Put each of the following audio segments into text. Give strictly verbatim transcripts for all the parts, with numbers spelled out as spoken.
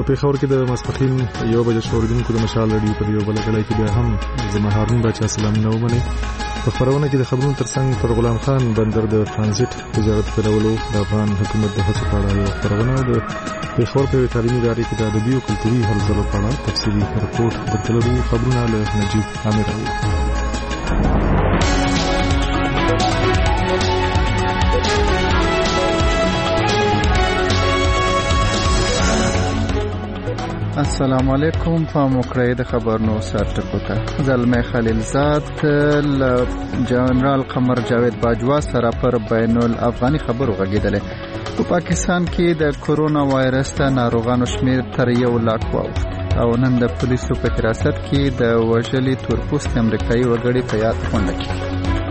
پیښور کې د ماسپښین یو بجې شوریدونکو د مشال رادیو په یو بل کله کې بیا هم زما هارون بچا سلامونه ومني. په خبرونه کې د خبرونو ترڅنګ پر غلام خان بندر د ترانزیت تجارت کولو د افغان حکومت د هڅو په اړه یو خبرونه د پیښور په تعلیمي ادارې کې د ادبي او کلتوري هرڅه په اړه تفصیلي رپورټ درکړو. خبرونه له نجیب امیر. السلام علیکم. په موکړی د خبرونو سرټکو ته زلمه خلیلزاد ل جنرال قمر جاوید باجوا سره پر بین الافغاني خبرو غږیدل. په پاکستان کې د کورونا وایرس ته ناروغانو شمیر تر یو لاک واوښت او نن د پولیسو په حراست کې د وژلي تورپوستي امریکایي وګړي په یاد غونډه کې.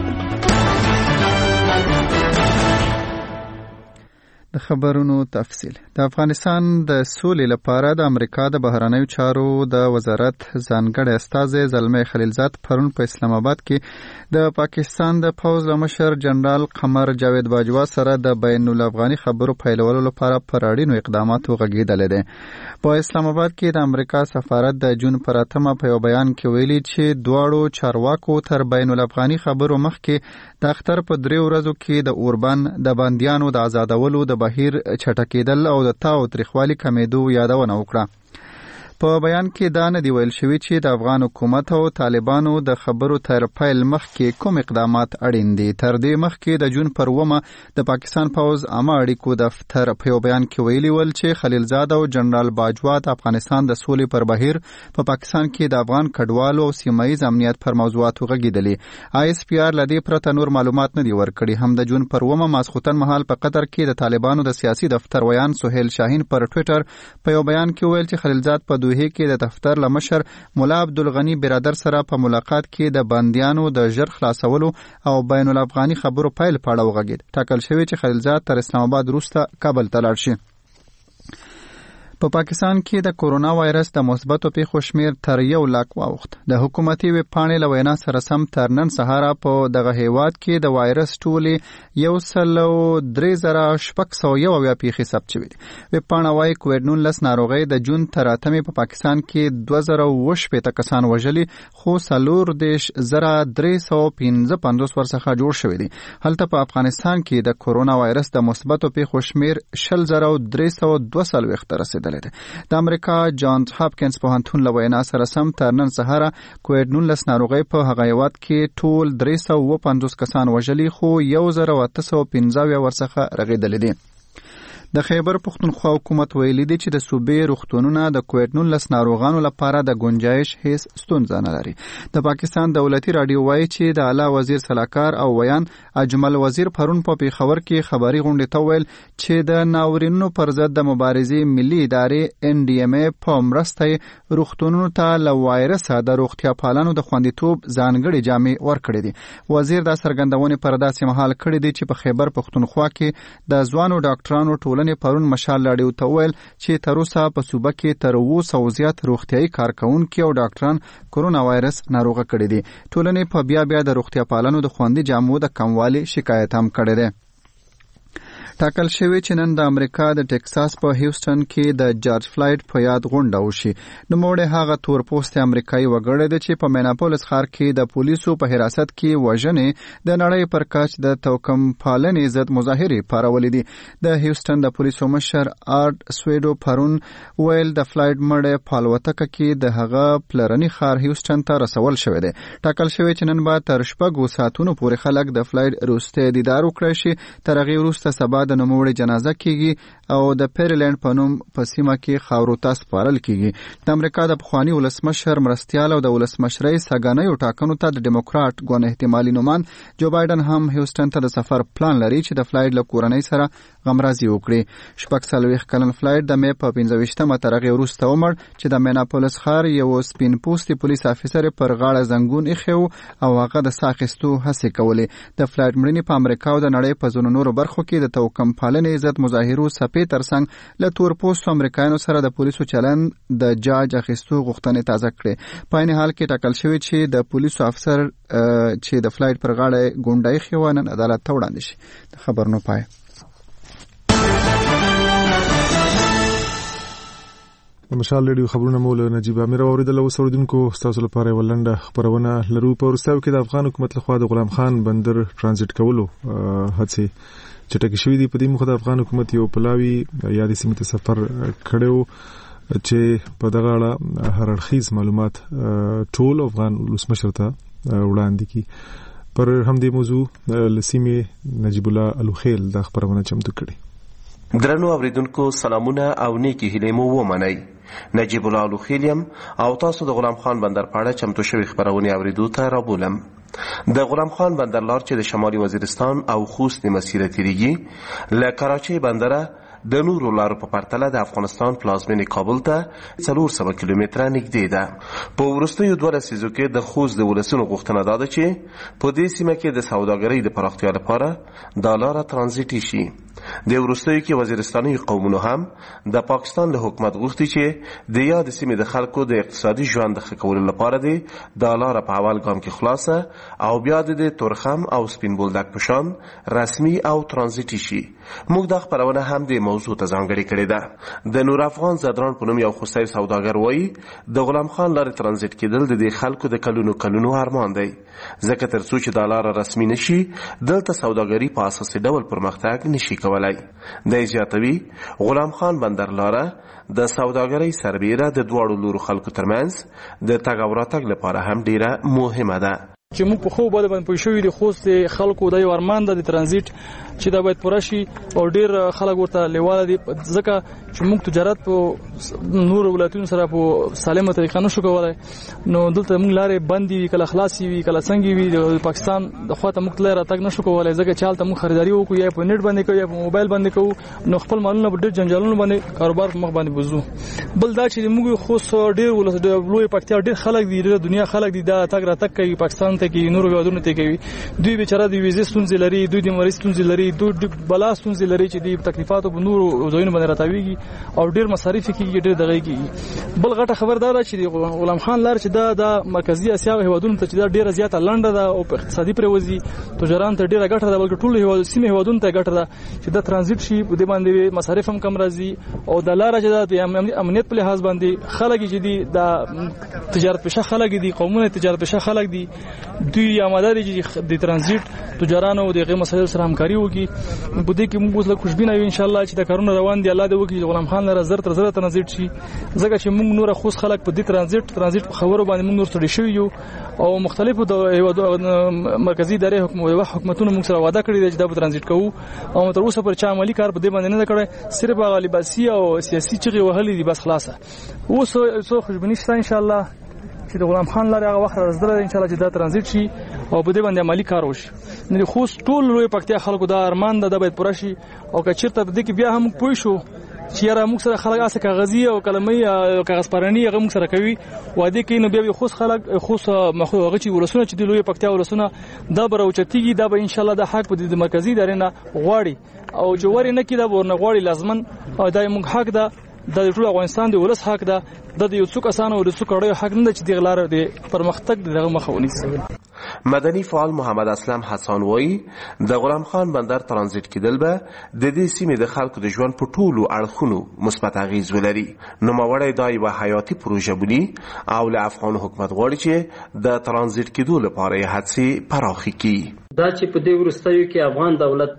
د خبرونو تفصیل. د افغانستان د سولې لپاره د امریکا د بهرنیو چارو د وزارت ځانګړی استازی زلمه خلیلزاد پرون په اسلام آباد کې د پاکستان د پوځ مشر جنرال قمر جاوید باجوا سره د بین الافغاني خبرو پیلولو لپاره پر اړینو اقداماتو غږیدل دي. په اسلام آباد کې د امریکا سفارت د جون پر اتمه په یو بیان کې ویلي چې دواړو چارواکو تر بین الافغاني خبرو مخکې د اختر په دریو ورځو کې د اوربان د بندیانو د آزادولو د بهیر چټکېدل او د تاو تریخوالي کمیدو یادونه وکړه. په بیان کې دا نه دی ویل شوی چې د افغان حکومت او طالبانو د خبرو تر پیل مخکې کوم اقدامات اړین دي. تر دې مخکې د جون پر اوومه د پاکستان پوځ عامه اړیکو دفتر په یو بیان کې ویلي ول چې خلیلزاد او جنرال باجوا د افغانستان د سولې پر بهیر په پاکستان کې د افغان کډوالو او سیمایي امنیت پر موضوعاتو غږیدلي. آی اس پی آر لدی پرته نور معلومات نه دی ورکړي. هم د جون پر اوومه ماسختن مهال په قطر کې د طالبانو د سیاسي دفتر ویان سهیل شاهین پر ټوئیټر په یو بیان کې ویل چې خلیلزاد په دوحه کې د دفتر لمشر مولا عبدالغنی برادر سره په ملاقات کې د بندیانو د ژر خلاصولو او بین الافغاني خبرو پیل په اړه وغږید. ټاکل شوی چې خلیلزاد تر اسلام آباد وروسته کابل ته لاړ شي. په پاکستان کې د کورونا وایرس د مثبتو پیښو شمیر تر یو لاک واوښت. د حکومتي ویب پاڼې له وینا سره سم تر نن سهار په دغه هیواد کې د وایرس ټولې یو سل او درې زره شپږ سوه یو اویا پیښې ثبت شوې دي. ویب پاڼه وایي کووډ نولس ناروغۍ د جون تر اتمې په پاکستان کې دوه زره اووه شپېته کسان وژلي، خو څلور دېرش زره درې سوه پنځه پنځوس ورڅخه جوړ شوي دي. هلته په افغانستان کې د کورونا وایرس د مثبتو پیښو شمیر شل زره درې سوه دوه څلوېښت ته رسېدلی. د امریکا جانز هاپکینز پوهنتون له وینا سره سم تر نن سهار کووډ نولس ناروغۍ په هغه هیواد کې ټول درې سوه اووه پنځوس کسان وژلي، خو یو زره اته سوه پنځه اویا ورڅخه رغېدلي دي. د خیبر پښتونخوا حکومت ویلي دی چې د صوبې روغتونونه د کووډ نولس ناروغانو لپاره د گنجایش هیڅ ستونزه نه لري. د پاکستان دولتي رادیو وایي چې د اعلی وزیر سلاکار او ویان اجمل وزیر پرون په پیښور کې خبري غونډې ته ویل چې د ناورینونو پر ضد د مبارزې ملي ادارې ان ډي ام ای په مرسته روغتونونو ته له وایرسه د روغتیا پالانو د خوندیتوب ځانګړي جامې ورکړي دي. وزیر دا څرګندونې پر داسې مهال کړې دي چې په خیبر پښتونخوا کې د ځوانو ډاکټرانو ټولنې پرون مشال لاړیو ته ویل چې تر اوسه په صوبه کې تر اوه سوه زیات روغتیايي کارکونکي او ډاکټران کورونا وایرس ناروغه کړي دي. ټولنې په بیا بیا د روغتیا پالانو د خوندي جامو د کموالي شکایت هم کړی دی. ټاکل شوی چې نن د امریکا د ټکساس په هیوستن کې د جارج فلایډ په یاد غونډه وشي. نوموړی هغه تورپوستی امریکایي وګړی دی چې په میناپولس ښار کې د پولیسو په حراست کې وژنې د نړۍ پر کچ د توکم پالنې ضد مظاهرې پارولې دي. د هیوستن د پولیسو مشر آرډ سویډو پرون ویل د فلایډ مړی په الوتکه کې د هغه پلرني ښار هیوستن ته رسول شوی دی. ټاکل شوی چې نن به تر شپږو ساعتونو پورې خلک د فلایډ وروستی دیدار وکړی شي. تر هغې وروسته سبا د نوموړي جنازه کیږي او د پیریلینډ په نوم په سیمه کې خاورو ته سپارل کیږي. د امریکا د پخواني ولسمشر مرستیال او د ولسمشرۍ سګنیو ټاکنو ته د ډیموکراټ ګوند احتمالي نومان جو بایدن هم هیوستن ته د سفر پلان لري چې د فلایډ له کورنۍ سره غمرازي وکړي. شپږ څلوېښت کلن فلایډ د مې په پنځه ویشتمه تر هغې وروسته ومړ چې د میناپولس ښار یو سپین پوستي پولیس افیسر پر غاړه زنګون ایښی و او هغه د ساه اخیستو هڅې کولې. د فلایډ مړینې په امریکا او د نړۍ په ځینو نورو برخو کې د توکم پالنې ضد مظاهرو څپې ترڅنګ له تورپوستو امریکایانو سره د پولیسو چلند د جاج اخیستو غوښتنې تازه کړې. په عین حال کې ټاکل شوی چې د پولیسو افسر چې د فلایډ پر غاړه ګونډه ایښې وه نن عدالت ته وړاندې شي. د خبرونو پای. مشال ریډیو خبرونه مول نجیب امیر اوریدل او سعودینکو تاسو لپاره ولنده خبرونه لرو. په ورستاو کې د افغان حکومت لخوا د غلام خان بندر ترانزیت کولو هڅې چټکې شوې دي. په دې مخه د افغان حکومت یو پلاوی یا د سیمې ته سفر کړو چې په دغه اړه هر اړخیز معلومات ټول افغان ولسمشر ته وړاندې کړي. پر همدې موضوع لسیمې نجیب الله الوخیل د خبرونه چمتو کړي. درنو اوریدونکو سلامونه او نیکی هیلې مو ومنئ. نجیب الله الوخیلیم او تاسو د غلام خان بندر په اړه چمتو شوی خبرونه اوریدو ته رابولم. د غلام خان بندر لار چې د شمالي وزیرستان او خوست د مسیر تیریږي له کراچۍ بندره د نورو لارو په پرتله د افغانستان پلازمینې کابل ته څلور سوه کیلومتره نږدې ده. په وروستیو دوه لسیزو کې د خوست د ولسونو غوښتنه دا ده چې په دې سیمه کې د سوداګرۍ د پراختیا لپاره دا لاره ترانزیټي شي. د وروستیو کې وزیرستاني قومونو هم د پاکستان له حکومت غوښتي چې د یاد سیمې د خلکو د اقتصادي ژوند ښه کولو لپاره دی دا لاره په اول ګام کې خلاصه او بیا د تورخم او سپین بولدک په شان رسمي او ترانزیټي شي. موږ دا خبرونه هم د موضوع ته ځانګړې کړې ده. د نور افغان زدران په نوم یو خوستی سوداګر وایي د غلام خان لارې ترانزیټ کېدل د دې خلکو د کلونو کلونو ارمان دی، ځکه تر څو چې دا لاره رسمي نشي دلته سوداګري په اساسي ډول پرمختګ نشي کولای. د زیاتوي غلام خان بندر لاره د سوداګرۍ سربیره د دواړو لورو خلکو ترمنځ د تګ او راتګ لپاره هم ډیره مهمه ده. چې موږ په خو باندې پوه شوې د خوست خلکو د یو ارمان د ترانزیت چې دا باید پوره شي او ډیر خلک ورته لیواله دي، ځکه چې موږ تجارت په نور ولایتونو سره په سالمه طریقه نشو کولای. نو دلته موږ لارې بندې وي، کله خلاصې وي، کله څنګه وي. د پاکستان د خواته موږ لاره تګ نشو کولای، ځکه چې حالت موږ خریداري وکړو یا په نت باندې کوو یا په موبایل باندې کوو، نو خپل مالونه په ډیر جنجالونو باندې کاروبار په مخ باندې بوزو. بل دا چې موږ خوست ډیر ولس د لوی پکتیا ډیر خلک دي، د دنیا خلک دي دا تګ را تګ کوي پاکستان ته کې نور هیوادونو ته کوي. دوی بیچاره د ویزې ستونزې لري، دوی د مریض ستونزې لري، دوی بلا ستونزې لري چې د تکلیفاتو په نورو ځایونو باندې راتاویږي او ډیر مصارف کېږي، ډیر دغه کېږي. بل غټه خبر دا ده چې غلام خان لار چې دا د مرکزی اسیا هیوادونو ته چې دا ډیره زیاته لنډه ده او په اقتصادي پروازي تجاران ته ډیره ګټه ده، بلکې ټول هیواد سیمه هیوادونو ته ګټه ده چې دا ترانزیت شي، په دې باندې مصارف هم کم راځي او د لار چې د امنیت په لحاظ باندې خلک چې دي د تجارت پېشه خلک دي، قومونه تجارت پېشه خلک دي، دوی آماده دي چې د ترانزیت تجارانو او د غیر مسایل سره همکاري وکړي. په دې کې موږ له خوشبینه یو ان شاء الله چې د کارونه روان دي، الله دې وکړي چې غلام خان لره زر تر زر ترانزیت شي، ځکه چې موږ نور خوش خلک په دې ترانزیت ترانزیت په خبرو باندې موږ نور ستړي شوي یو او مختلفو د مرکزی ادارې حکومتونو موږ سره وعده کړې ده چې دا به ترانزیت کوو او تر اوسه پر چا عملی کار په دې باندې نه کړی، صرف هغه لیباسي او سیاسي چغې وهلې دي بس خلاصه. اوس څو خوشبیني شته ان شاء الله چې د غلام خان لاره هغه وخت راځدل ان شاء الله چې دا ترانزیت شي او په دې باندې عملی کار وشي. نو خو ټول لوی پکتیا خلکو دا ارمان ده، دا باید پوره شي او که چیرته په دې کې بیا هم پوه شو چې یاره موږ سره خلک اسه کاغذي او کلمې او کاغذ پرانی هغه موږ سره کوي وعده کوي، نو بیا خو خلک خو مخو هغه چې ولسونه چې د لوی پکتیا ولسونه دا به راوچتيږي، دا به ان شاء الله د حق په د مرکزی ادارې نه غواړي او جوړی نه کیدا ورنه غواړي لازمن او دا موږ حق ده، د ټول افغانستان د ولس حق ده، د یو څوک اسانه او د څوک اړیو حق نه چې د غلار د پرمختګ دغه مخه ونیسي. مدني فعال محمد اسلم حسن وایي د غلام خان بندر ترانزیت کېدل به د دې سیمې د خلکو د ژوند په ټولو اړخونو مثبت اغیز ولري. نوموړی دا یوه حیاتي پروژه بولي او له افغان حکومت غواړي چې د ترانزیت کېدو لپاره یې هڅې پراخې کړي. دا چې په دې وروستیو کې افغان دولت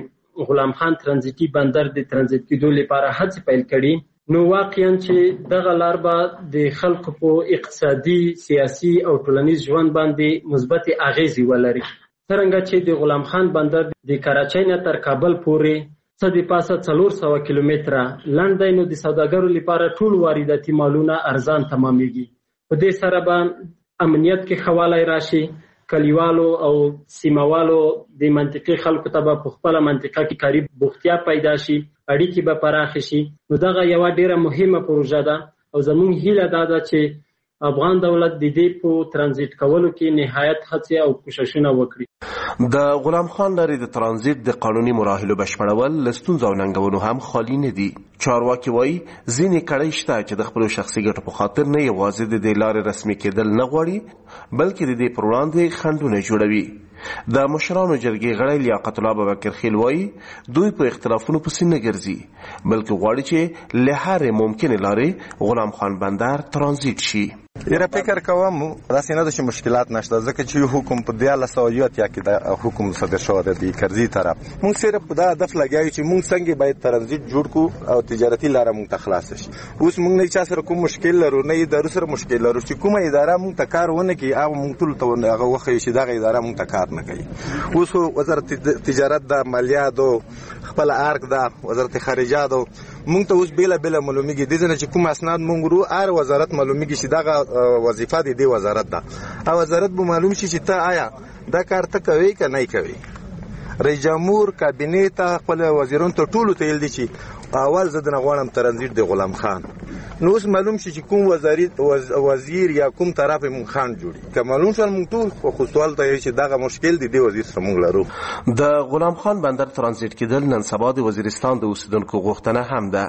د غلام خان ترانزیتي بندر د ترانزیت کېدو لپاره هڅې پیل کړي، نو واقعا چې دغه لار به د خلکو په اقتصادي، سیاسي او ټولنیز ژوند باندې مثبت اغیزې ولري. څرنګه چې د غلام خان بندر د کراچۍ نه تر کابل پورې څه د پاسه څلور سوه کیلومتره لنډ دی، نو د سوداګرو لپاره ټول وارداتي مالونه ارزان تمامېږي. په دې سره به امنیت کې ښه والی راشي، کلیوالو او سیموالو د منطقې خلکو ته به په خپله منطقه کې کاري بوختیا پیدا شي، اړیکې به پراخې شي. نو دغه یوه ډیره مهمه پروژه ده او زموږ هیله دا ده چې افغان دولت د دې په ترانزیت کولو کې نهایت هڅې او کوششونه وکړي. د غلام خان لارې د ترانزیت د قانوني مراحلو بشپړول له ستونزو او ننګونو هم خالي نه دي. چارواکي وایي ځینې کړۍ شته چې د خپلو شخصي ګټو په خاطر نه یوازې د دې لارې رسمي کېدل نه غواړي، بلکې د دې پر وړاندې خنډونه جوړوي. د مشرانو جرګې غړی لیاقت الله ابوبکر خیل وایي دوی په اختلافونو پسې نه ګرځي بلکې غواړي چې له هرې ممکنې لارې غلام خان بندر ترانزیت شي. یره فکر کوم داسې نه ده چې مشکلات نشته ځکه چې حکم په دیارلس سوه یو اتیا کې د حکم صادر شوی دی د کرزي طرف. موږ صرف په دا هدف لګیا چې موږ څنګه باید ترانزیت جوړ کړو او تجارتي لاره موږ ته خلاص شي. اوس موږ نه چا سره کوم مشکل لرو نه یې د سره مشکل لرو چې کومه اداره موږ ته کار ونه کوي هغه موږ ټول ته هغه وښیي چې دغه اداره موږ ته کار نه کوي. اوس وزارت تجارت د مالیاتو خپل ارګ د وزارت خارجه دو مونږ ته اوس بیل بیل معلومیږي د دې چې کوم اسناد مونږ ورو هر وزارت معلومیږي چې دغه وظیفه دی د وزارت ده او وزارت به معلوم شي چې ته آیا دا کار ته کوي که نه کوي. رئیس جمهور کابینه ته خپل وزیرانو ته ټولو ته ویل دي چې اول زه دنه غواړم ترانزیت د غلام خان. نو اوس معلوم شي چې کوم وزیر وزیر یا کوم طرف مونږ خان جوړي که معلوم شول مونږ ټول خو سوال ته چې دغه مشکل دی د وزیر سره مونږ لرو. د غلام خان بندر ترانزیت کېدل نن سبا د وزیرستان د اوسیدونکو غوښتنه هم ده.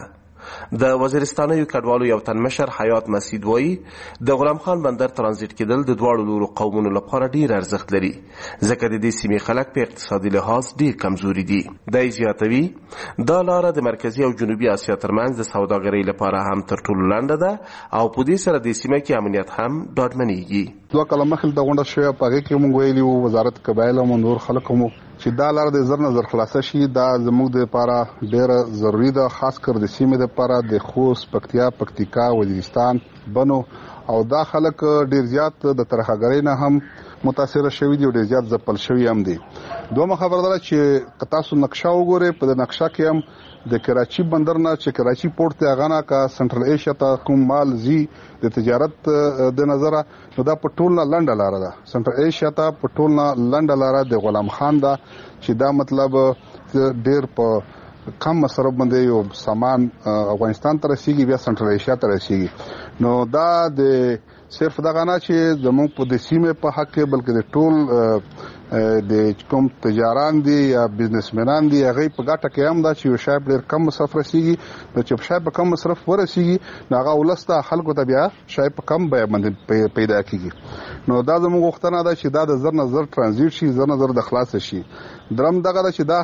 د وزیرستانیو کډوالو یو تن مشر حیات مسعود وایي د غلام خان بندر ترانزیت کېدل د دواړو لورو قومونو لپاره ډیر ارزښت لري ځکه د دې سیمې خلک په اقتصادي لحاظ ډیر کمزوري دي. دی زیاتوي دا لاره د مرکزي او جنوبي اسیا ترمنځ د سوداګرۍ لپاره هم تر ټولو لنډه ده او په دې سره د سیمې کې امنیت هم ډاډمنېږي. دوه کاله مخکې د غونډه شوې په هغې کې موږ ویلي وو وزارت قبایل او نور خلک مو چې دا لاره د زر نه زر خلاصه شي دا زموږ دپاره ډېره ضروري ده خاص کر د سیمې دپاره د خوست پکتیا پکتیکا وزیرستان بنو او دا خلک ډېر زیات د ترهګرۍ نه هم متاثره شوي دي او ډېر زیات ځپل شوي هم دي. دومره خبره ده چې که تاسو نقشه وګورئ په د نقشه کې هم د کراچي بندر نه چې کراچي پورت ته هغه نه که سنټرل ایشیا ته کوم مال ځي د تجارت د نظره نو دا په ټول نه لنډه لاره ده. سنټرل ایشیا ته په ټول نه لنډه لاره د غلام خان ده چې دا مطلب ډېر په کم مصرف باندې یو سامان افغانستان ته رسیږي بیا سنټرل ایشیا ته رسیږي. نو دا د صرف دغه نه چې زموږ په د سیمې په حق کې بلکې د ټول د کوم تجاران دي یا بزنسمنان دي هغه په ګټه کې هم دا چې یو شای ډېر کم مصرف رسیږي نو چې شای په کم مصرف ورسیږي نو هغه ولسته خلکو ته بیا شای په کم بیه باندې پیدا کیږي. نو دا زموږ غوښتنه ده چې دا د زر نه زر ترانزیت شي زر نه زر د خلاص شي. درم دغه ده چې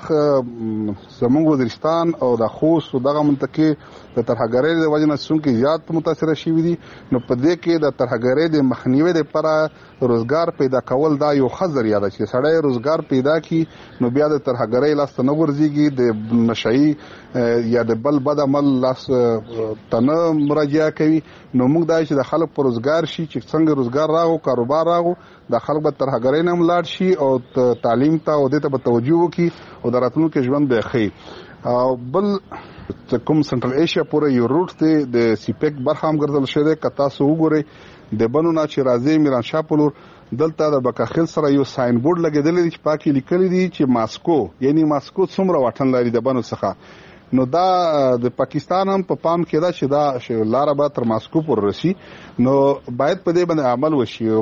دا زموږ وزیرستان او د خوست او دغه منطقې د ترهګرۍ د وجې نه څومره زیات متاثره شوي دي نو په دې کې د ترهګرۍ د مخنیوي لپاره روزګار پیدا کول دا یو ښه ذریعه ده چې سړی روزګار پیدا کی نو بیا د ترهګرۍ لاس ته نه ورځيږي د نشئی یا د بل بد عمل لاس ته نه مراجعه کوي. نو موږ دا چې د خلک پر روزګار شي چې څنګه روزګار راغو کاروبار راغو د خلک به ترهګرۍ نه ملاړ شي او تعلیم ته او دې ته به توجه وکړي او د راتلونکي ژوند به ښه. او بل کوم سنټرل ایشیا پورې یو روټ دی د سیپیک برخه هم ګرځول شوی دی که تاسو وګورئ د بنو نه چې راځي میرانشاه په لور دلته د بکاخیل سره یو ساين بورډ لګیدلی دی چې پاکي لیکلی دی چې ماسکو یعنی ماسکو څومره واټن لري د بنو څخه. نو دا د پاکستان هم په پام کې ده چې دا لاره به تر ماسکو پورې رسي نو باید په دې باندې عمل وشي.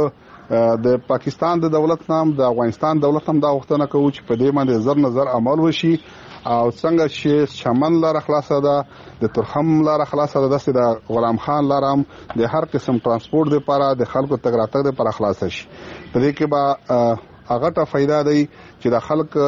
موږ د پاکستان د دولت نام د افغانستان دولت هم دا غوښتنه کوو چې په دې باندې زر نظر عمل وشي او څنګه چې شمن لاره خلاصه ده د ترخم لاره خلاصه ده داسې د غلام خان لاره هم د هر قسم ترانسپورت لپاره د خلکو تګ راتګ لپاره خلاصه شي. په دې کې به هغه ته فایده دی چې د خلک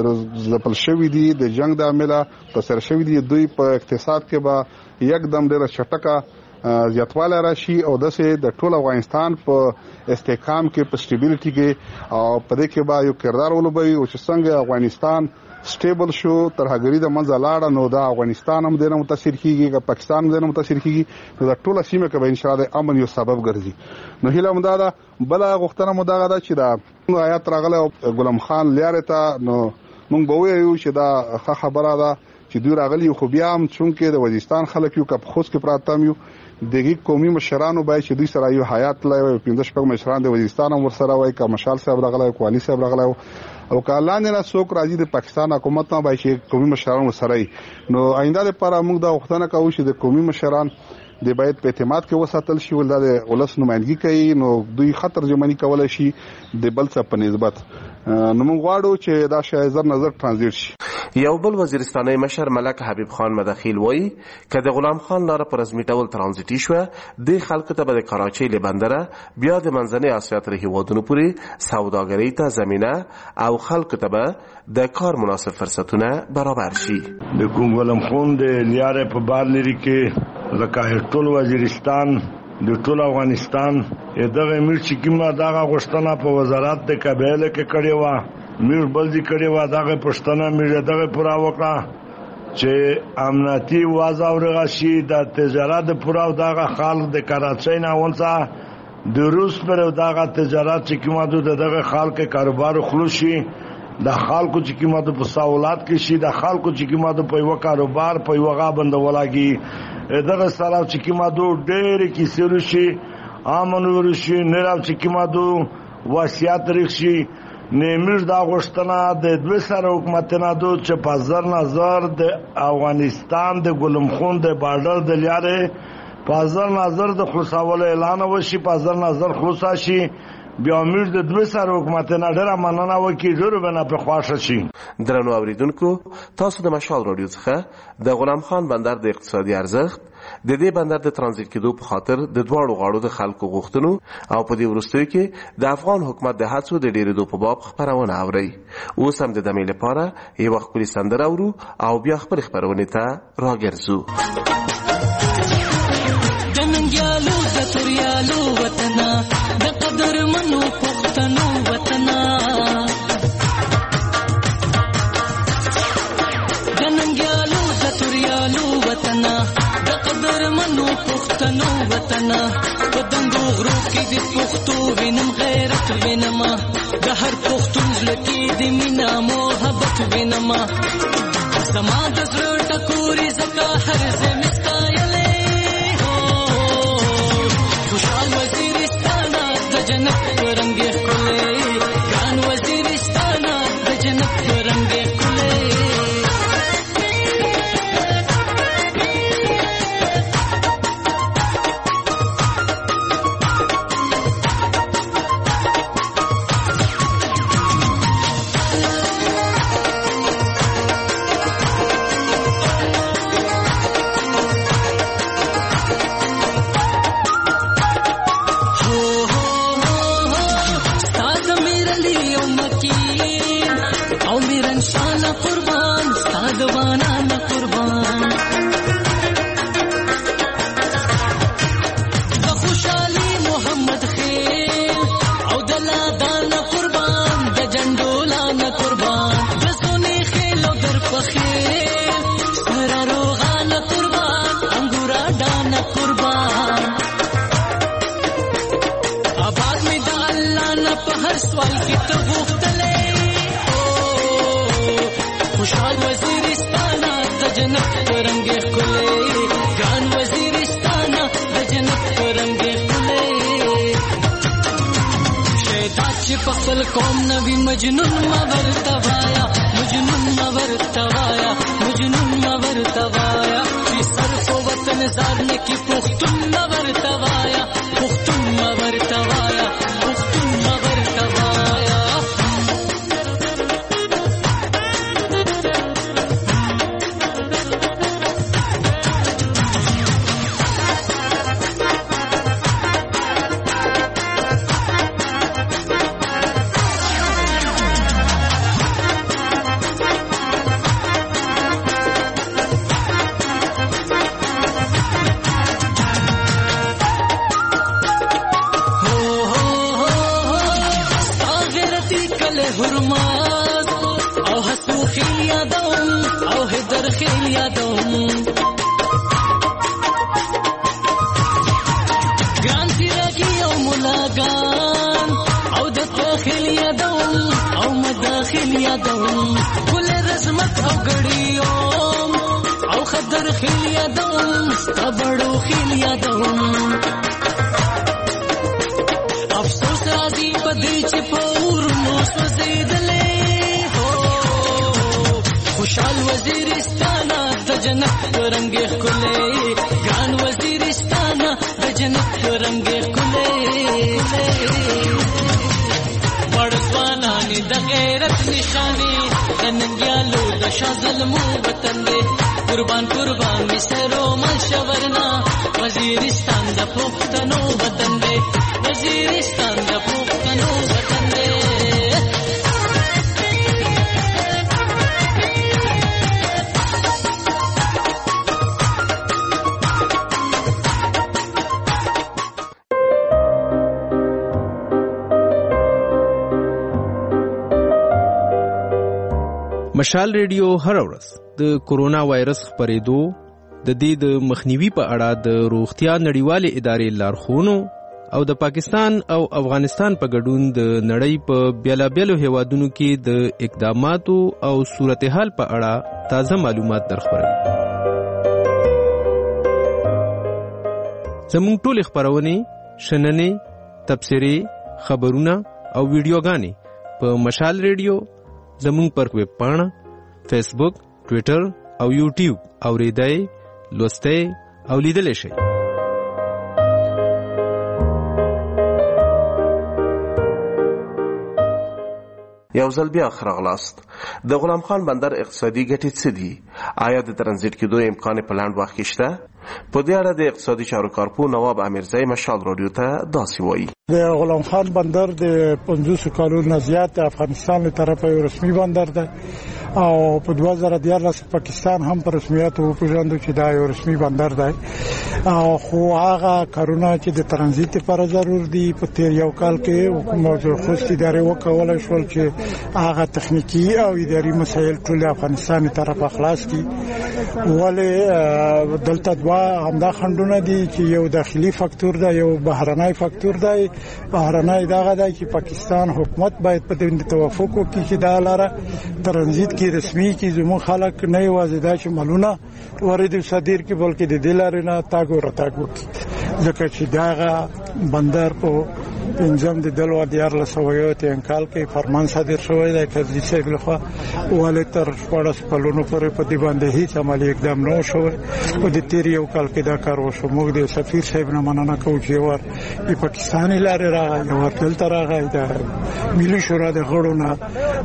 ځپل شوي دي د جنگ د عامله تاثیر شوي دي دوی په اقتصاد کې به یکدم ډېره چټکه زیاتوالی راشي او داسې د ټول افغانستان په استحکام کې په سټیبیلیټي کې او په دې کې به یو کردار ولوبوي او چې څنګه افغانستان سټیبل شو ترهګري د منځه لاړه نو دا افغانستان هم دنه متاثر کیږي که پاکستان هم دنه متاثر کیږي نو دا ټوله سیمه کې به ان شاء الله امن یو سبب ګرځي. نو هیله مو دا ده بل غوښتنه مو دا ده چې دا آیات راغله غلام خان لیاره ته نو مونږ به وایو چې دا ښه خبره ده چې دوی راغلي خو بیا هم چونکې د وزیرستان خلک یو که په خوست کې پراته یو دغه قومي مشرانو باید چې دوی سره یو حیات لای او پنځه شپږ مشران د وزیرستان هم ورسره وای که مشال صاحب راغلی کوالي صاحب راغلی او که لاندې نه څوک راځي د پاکستان حکومت نه باید چې قومي مشران ورسره نو آینده لپاره موږ دا غوښتنه کوو چې د قومي مشران د باید په اعتماد کې وساتل شي ول د ولس نمائندګي کوي نو دوی خطر جمعنی کولای شي د بل څه په نسبت نو موږ غواړو چې دا شای زر نظر ترانزیت شي. یو بل وزیرستاني مشر ملک حبیب خان مدخیل وایي که د غلام خان لاره په رسمي ډول ترانزیتي شوه د خلکو ته به د کراچۍ له بندره بیا د منځنۍ اسیا تر هیوادونو پورې سوداګرۍ ته زمینه او خلکو ته به د کار مناسب فرصتونه برابر شي. د کوم غلام خان د لیاره په بار لري کې لکه ټول وزیرستان د ټول افغانستان دغه امیر چې کومه دغه غوښتنه په وزارت د قبایل کې کړې و میر بلدی کړي و دغه پښتنه میر دغه پورا وکړه چې امنیتي وضع ورغه شي د تجارت پورا دغه خلک د کراچۍ نه ونڅه د روس پر دغه تجارت چې کومه دغه خلک کاروبار خلوشي د خلکو چې کومه په سہولت کې شي د خلکو چې کومه په یو کاروبار په یو غا بندولاږي دغه سره چې کومه ډېر کې سروشي امنور شي نه چې کومه وصیت رخصي نیمیر دا غوښتنه د دوه سره حکومت نه دو چې په ځر نظر د افغانستان د ګلم خون د بارډر د لیاره په ځر نظر د خلاصولو اعلان وشي په ځر نظر خلاص شي بیا امیر د دوه سره حکومت نه ډېر مننه وکړي ډېر بنا په خواشه شي. درنو اوریدونکو تاسو د مشال رادیو څخه د غلام خان بندر د اقتصادي ارزښت د دې بندر د ترانزیت کېدو په خاطر د دواړو غاړو د خلکو غوښتنو او په دې وروستیو کې د افغان حکومت د هڅو د ډېرېدو په باب خپرونه اورئ. اوس هم د دمې لپاره یوه ښکلې سندره اورو او بیا خپلې خپرونې ته راګرځو. د ننګیالو د توریالو وطنه د قدرمنو پښتنو وطنه د ننګیالو د توریالو وطنه د قدرمنو پښتنو وطنه په دنګو غرو کې د پښتو وینم غیرت وینم د هر پښتون زړه کې د مینا محبت وینم زما د زړه ټکوري زکه هر ځای مستایلې خوشحال وزیرستان د جنت رنگ ښکلی ګران وزیرستان د جنت رنگ ښکلی خوشحال وزیرستان د جنت رنگ ښکلی ګران وزیرستان د جنت رنگ ښکلی شیطان چې په خپل قوم نوی مجنون ما ورته وایا مجنون ما ورته وایا مجنون ما ورته وایا چې سر په وطن زار نه کې پښتون ما ورته وایا پښتون ما ورته وایا پښتون ما ورته وایا خوشحال وزیرستان د جنت رنگ ښکلی ګران وزیرستان د جنت رنگ ښکلی وړ ځوانان د غیرت نښانې د ننګیالو د شاه ظلمو وطن دی قربان قربان می سرو مل شورنا وزیرستان د پښتنو وطن دی وزیرستان د پښتنو وطن دی مشال ریډیو هر ورځ د کورونا وایرس خپرېدو د دې د مخنیوي په اړه د روغتیا نړیوالې ادارې لارښوونو او د پاکستان او افغانستان په ګډون د نړۍ په بیلابیلو هیوادونو کې د اقداماتو او صورتحال په اړه تازه معلومات درخبروي. زموږ ټولې خپرونې، شننې، تبصرې، خبرونه او ویډیوګانې په مشال ریډیو زمون پر ویب پاڼه، فیسبوک، ټویټر او یوټیوب اوریدای، لوستای او لیدلای شئ. یو ځل بیا خراغلاست. د غلام خان بندر اقتصادي ګټې څه دي؟ آیا د ترانزیت کېدو امکان په لاندې وخت کې شته؟ په دې اړه د اقتصادي چارو کارپو نواب امیرزی مشال رادیو ته داسې وایي. د غلام خان بندر د پنځوس کالونو زیات د افغانستان له طرفه یو رسمي بندر ده او په دوه زره دیارلس پاکستان هم په رسمیت وپېژندو چې دا یو رسمي بندر دی. خو هغه کارونه چې د ترانزیت لپاره ضرور دي په تیر یو کال کې حکومت خوست ادارې وکولای شول چې هغه تخنیکی او اداري مسایل ټول افغانستان طرفه خلاص کړي. ولې دلته دوا همدا خندونه دي چې یو داخلي فاکتور ده، یو بهرنی فاکتور ده. بهرنی دغه ده چې پاکستان حکومت باید په دې توافق وکړي چې دا لاره ترانزیت کې رسمي کې زموږ خلک نه یوازې دا چې ملونه وارد صادر کې بلکې د دې لارې نه تاګ او راتګ وکړي، ځکه چې دغه بندر په پنځم د دلو دیارلس سوه یو اتیا کال کې فرمان صادر شوی دی کرزي صاحب لخوا، ولې تر شپاړس کلونو پورې په دې باندې هیڅ عملي اقدام نه شوی. په دې تیر یو کال کې دا کار وشو. موږ د سفیر صاحب نه مننه کوو چې ور د پاکستاني لارې راغی، ور دلته راغی د ملي شورا د غړو نه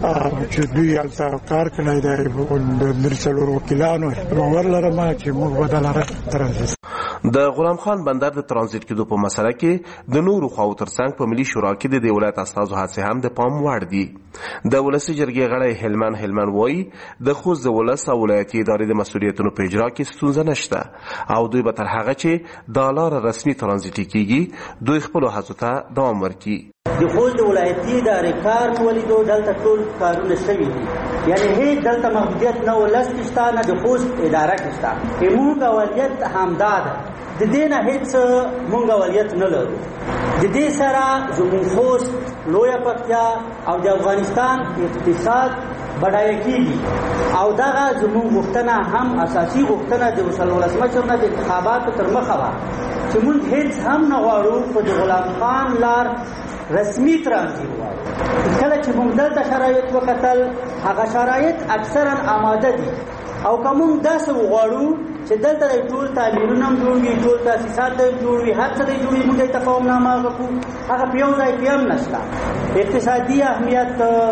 چې دوی هلته کار کړی دی د درې څلور وکیلانو باور لرم چې موږ به دا لاره ترانزیت. د غلام خان بندر د ترانزیت کېدو په مسله کې د نورو خواو ترڅنګ په ملي شورا کې د دې ولایت استازو هڅې هم د پام وړ دي. د ولسي جرګې غړی هلمن هلمن وایي د خوست د ولس او ولایتي ادارې د مسؤلیتونو په اجرا کې ستونزه نشته او دوی به تر هغه چې دا لاره رسمي ترانزیتي کېږي دوی خپلو هڅو ته دوام ورکړي. د خوست د ولایتي ادارې کار ولیدو دلته ټول کارونه شوي دي، یعنی هیڅ دلته محدودیت نه ولس کې شته نه د خوست اداره کې شته. زموږ اولویت همدا ده، د دې نه هیڅ موږ اولویت نه لرو. د دې سره زموږ خوست، لویه پکتیا او د افغانستان اقتصاد بډایه کېږي او دغه زموږ غوښتنه هم اساسي غوښتنه د ولسمشر نه د انتخاباتو تر مخه وه چې موږ هیڅ هم نه غواړو په د غلام خان لار رسمي ترانزیت غواړو. کله چې موږ دلته شرایط وکتل هغه شرایط اکثرا آماده دي او که موږ داسې وغواړو چې دلته د ټول تعمیرونه هم جوړ وي، ټول تاسیسات هم جوړ وي، هر څه دی جوړ وي، موږ یې تفاهمنامه وکړو. هغه په یو ځای کې هم نشته. اقتصادي اهمیت،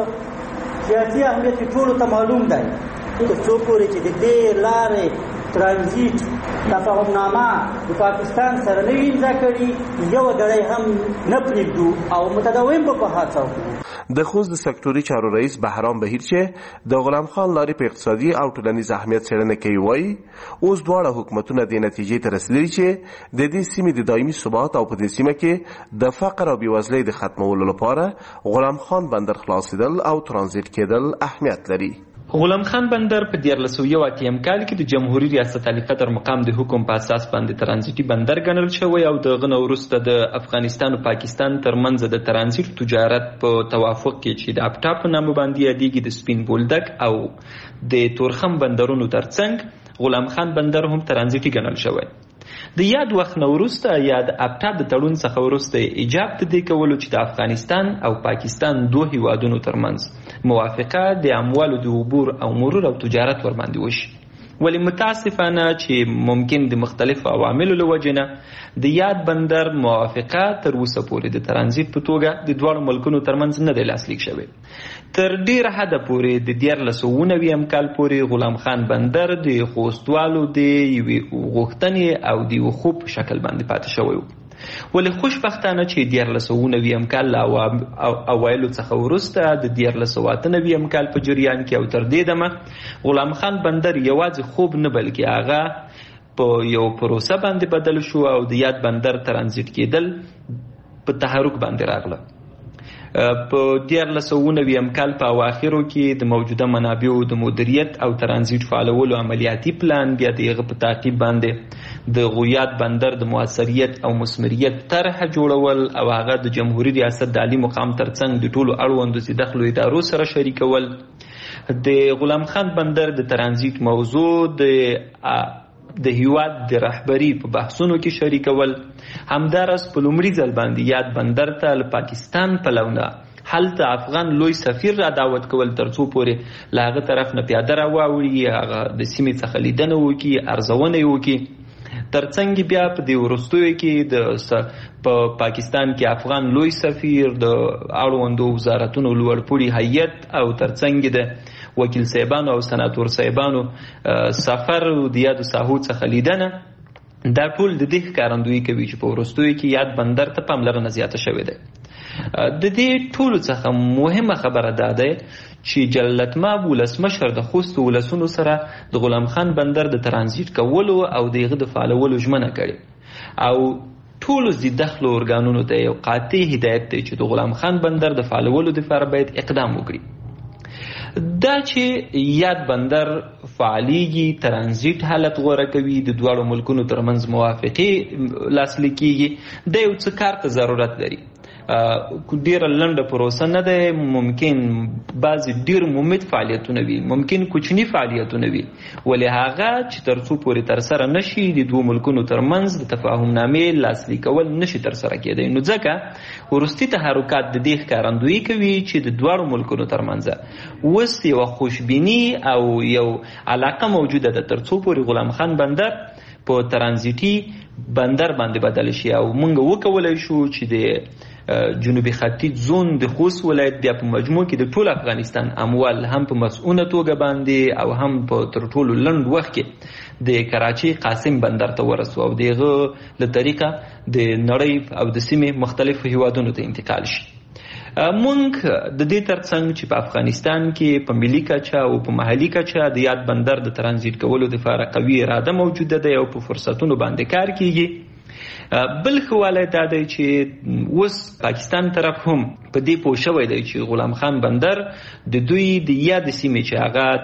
سیاسي اهمیت ټولو ته معلوم دی. څو پورې چې د دې لارې ترانزیت تفاهمنامه د پاکستان سره نه وي امضا کړي، یو ګړی هم نه پرېږدو او متداوم به په هڅه وکړو. د خوست د سکتوري چارو رئیس بهرام بهیر چې د غلام خان لارې په اقتصادي او ټولنیز اهمیت څېړنه کوي وایي اوس دواړه حکومتونه دې نتیجې ته رسېدلي چې د دې سیمې د دایمي ثبات او په دې سیمه کې د فقر او بېوزلۍ د ختمولو لپاره غلام خان بندر خلاصېدل او ترانزیت کېدل اهمیت لري. غلام خان بندر په دیارلس سوه یو اتیا کال کې د جمهوریت ریاست علي قدر مقام د حکم په اساس باندې ترانزیتي بندر ګڼل شوی او د هغه نه وروسته د افغانستان او پاکستان ترمنځ د ترانزیت تجارت په توافق کې چې د اپټا په نامه باندې یادېږي د سپین بولدک او د تورخم بندرونو ترڅنګ غلام خان بندر هم ترانزیتي ګڼل شوی. د یاد وخت نه وروسته یا د اپټا د تړون څخه وروسته ایجاب ته دې کولو چې د افغانستان او پاکستان دوه هیوادونو ترمنځ موافقه د اموالو د عبور او مرور او تجارت ورباندې وشي. ولی متاسفانه چې ممکن د مختلفو عواملو له وجې نه د یاد بندر موافقه تر اوسه پورې د ترانزیت په توګه د دواړو ملکونو ترمنځ نه دی لاسلیک شوی. تر ډیره حده پورې د دیارلس سوه نوي کال پورې غلام خان بندر د خوستوالو د یوې غوښتنې او د یو خوب په شکل باندې پاتې شوی و. ولې خوشبختانه چې دیارلس سوه نوي کال له اوایلو څخه وروسته د دیارلس سوه اته نوي کال په جریان کې او تر دې دمه غلام خان بندر یوازې خوب نه بلکې هغه په یو پروسه باندې بدل شو او د یاد بندر ترانزیت کېدل په تحرک باندې راغله. په دیارلس سوه نوي کال په اواخرو کې د موجوده منابعو د مدیریت او ترانزیت فعالولو عملیاتي پلان بیا د هغه په تعقیب باندې د غویات بندر د موثریت او مثمریت طرح جوړول او هغه د جمهوریت ریاست د عالی مقام ترڅنګ د ټولو اړوندو دخلو ادارو سره شریکول. د غلام خان بندر د ترانزیت موضوع د د هیواد د رهبری په بحثونو کې شریکول. همدارس په لومړي ځل باندې یاد بندر ته له پاکستان پلونه هلته افغان لوی سفیر را دعوت کول ترڅو پورې له هغه طرف نه پیاده راواوړي، هغه د سیمې څخه لیدنه وکړي، ارزونه یې وکړي. ترڅنګ بیا په دې وروستیو کې د په پاکستان کې افغان لوی سفیر، د اړوندو وزارتونو لوړپوړي هیئت او ترڅنګ د وکیل صاحبانو او سناتور صاحبانو سفر د یادو ساحو څخه لیدنه، دا ټول د دې ښکارندویي کوي چې په وروستیو کې یاد بندر ته پاملرنه زیاته شوې ده. د دې ټولو څخه مهمه خبره دا ده چې جلالتمآب ولسمشر د خوست ولسونو سره د غلام خان بندر د ترانزیت کولو او د هغه د فعالولو ژمنه کړې او ټولو ځي دخلو ارګانونو ته یو قاطع هدایت دی چې د غلام خان بندر د فعالولو لپاره باید اقدام وکړي. دا چې یاد بندر فعالیږي، ترانزیت حالت غوره کوي، د دواړو ملکونو ترمنځ موافقې لاسلیک کیږي، د یو څه کار ته ضرورت لري. ډیره لنډه پروسه نه ده، ممکن بعضې ډیر ممید فعالیتونه وي، ممکن کوچني فعالیتونه وي، ولې هغه چې تر څو پورې ترسره نشي د دوو ملکونو ترمنځ د تفاهم نامې لاسلیک کول نشي ترسره کېدی. نو ځکه وروستي تحرکات د دې ښکارندویي کوي چې د دواړو ملکونو ترمنځ اوس یوه خوشبیني او یو علاقه موجوده ده تر څو پورې غلام خان بندر په ترانزیتي بندر باندې بدل شي او موږ وکولی شو چې د جنوبي ختیځ زون د خوست ولایت بیا په مجموع کې د ټول افغانستان اموال هم په مسؤونه توګه باندې او هم په تر ټولو لنډ وخت کې د کراچۍ قاسم بندر ته ورسو او دغه له طریقه د نړۍ او د سیمې مختلفو هیوادونو ته انتقال شي. مونږ د دې ترڅنګ چې په افغانستان کې په ملي کچه او په محلي کچه د یاد بندر د ترانزیت کولو لپاره قوي اراده موجوده ده او په فرصتونو باندې کار کیږي. بل خواله دا دی چې اوس پاکستان طرف هم په دې پوه شوی دی چې غلام خان بندر د دوی د یاد سیمې چې هغه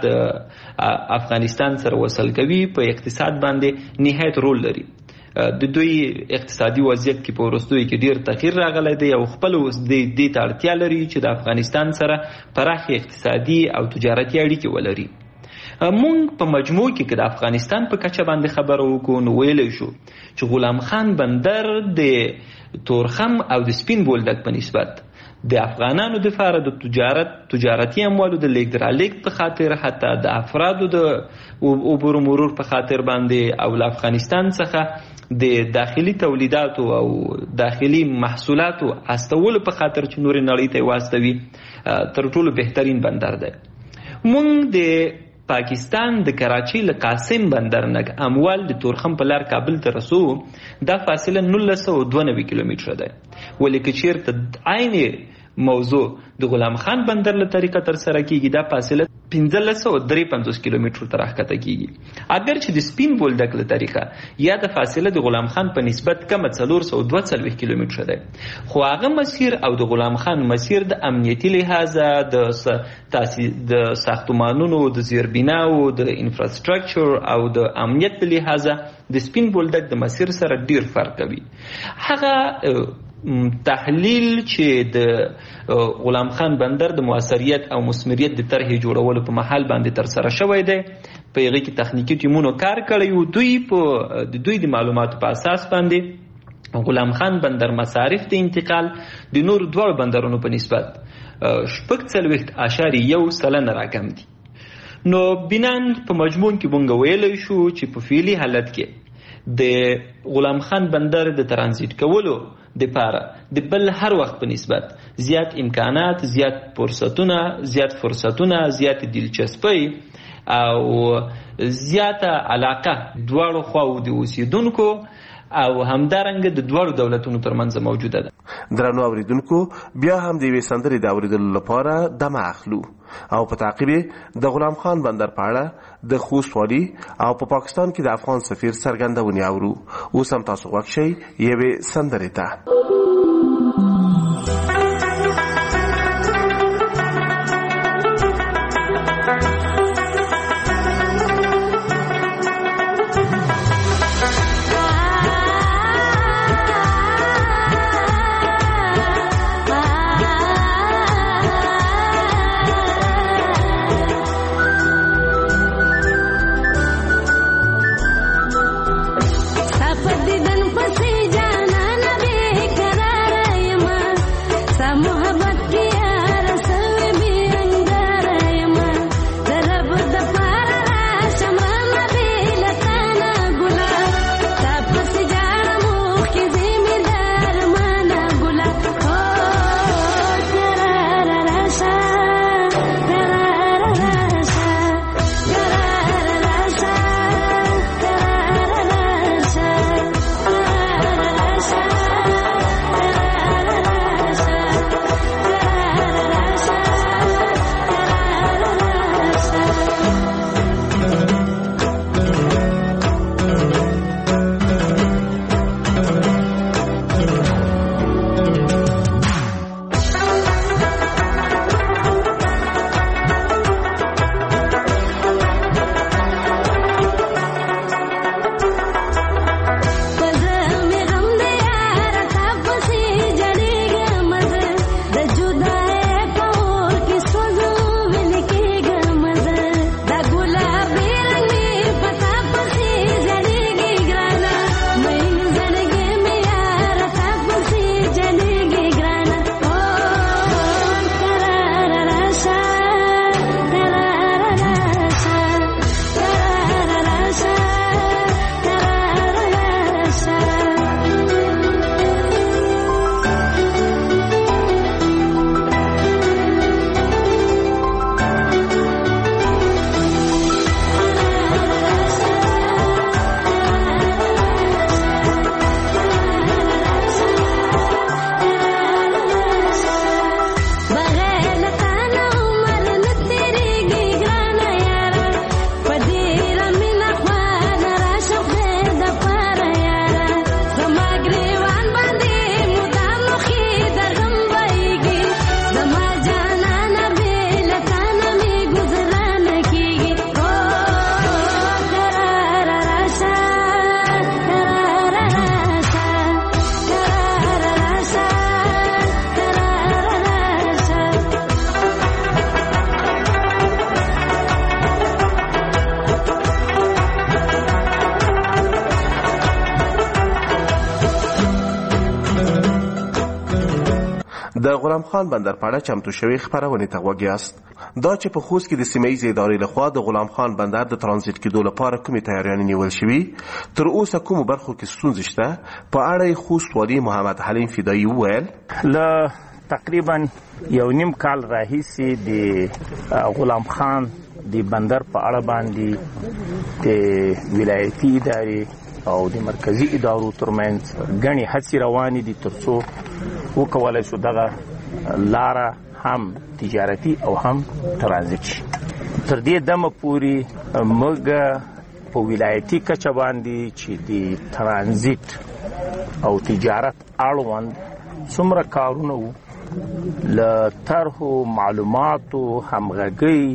د افغانستان سره وصل کوي په اقتصاد باندې نهایت رول لري. د دوی اقتصادي وضعیت کې په وروستیو کې ډیر تغییر راغلی دی او خپل اوس د دې ته اړتیا لري چې د افغانستان سره پراخې اقتصادي او تجارتي اړیکې ولري. مونږ په مجموع کې که د افغانستان په کچه باندې خبره وکړو نو ویلی شو چې غلام خان بندر د تورخم او د سپین بولدک په نسبت د افغانانو دپاره د تجارت تجارتي اموالو د لیږد رالېږد په خاطر، حتی د افرادو د عبور و مرور په خاطر باندې او له افغانستان څخه د داخلي تولیداتو او داخلي محصولاتو استولو په خاطر چې نورې نړۍ ته یې واستوي تر ټولو بهترین بندر دی. مونږ د پاکستان د کراچۍ له قاسم بندر نه اموال د تورخم په لار کابل ته رسو، دا فاصله نولس سوه دوه نوي کیلومتره ده، ولې که چیرته عین موضوع د غلام خان بندر له طریقه ترسره کیږي دا فاصله پنځلس سوه درې پنځوس کیلومترو ته راښکته کیږي. اگر چې د سپین بولدک له طریقه یا د فاصله د غلام خان په نسبت کمه څلور سوه دوه څلوېښت کیلومتره ده، خو هغه مسیر او د غلام خان مسیر د امنیتي لحاظه د ساختمانونو د زیربناو د انفراستراکچر او د امنیت په لحاظه د سپین بولدک د مسیر سره ډیر فرق کوي. هغه تحلیل چې د غلام خان بندر د موثریت او مثمریت د طرحې جوړولو په محل باندې ترسره شوی دی، په هغې کې تخنیکي ټیمونو کار کړی و. دوی په د دوی د معلوماتو په اساس باندې غلام خان بندر مصارف د انتقال د نورو دواړو بندرونو په نسبت شپږ څلوېښت اعشاریه یو سلنه راکم دي. نو بنان په مجموع کې مونږ ویلی شو چې په فعلي حالت کې د غلام خان بندر د ترانزیت کولو د پاره د بل هر وخت په نسبت زیات امکانات، زیات فرصتونه، زیات فرصتونه، زیات دلچسپي او زیاته علاقه دواړو خواو د اوسیدونکو او همدارنګه د دواړو دولتونو ترمنځ موجوده ده. درنو اوریدونکو، بیا هم د یوې سندرې د اوریدلو لپاره دمه اخلو او په تعقیب د غلام خان بندر په اړه د خوست والي او په پا پاکستان کې د افغان سفیر څرګندونې اورو. اوس هم تاسو غوږ شئ یوې سندرې ته. د غلام خان بندر په اړه چمتو شوی خبرونه ته غوږ یاست. دا چې په خوست کې د سیمه‌ایزې ادارې لخوا د غلام خان بندر د ترانزیت کېدو لپاره کومې تیاریانې نیول شوي، تر اوسه کومو برخو کې ستونزې شته، په اړه یې خوست والي محمد حلیم فدایي وویل. له تقریبا یو نیم کال راهیسې د غلام خان د بندر په اړه باندې د ولایتي ادارې او د مرکزی ادارو ترمنځ غني هڅې روانې دي ترڅو وکولای شو دغه لاره هم تجارتي او هم ترانزیت شي. تر دې دمه پورې موږ په ولایتي کچه باندې چې د ترانزیت او تجارت اړوند څومره کارونه وو، له طرحو معلوماتو همغږۍ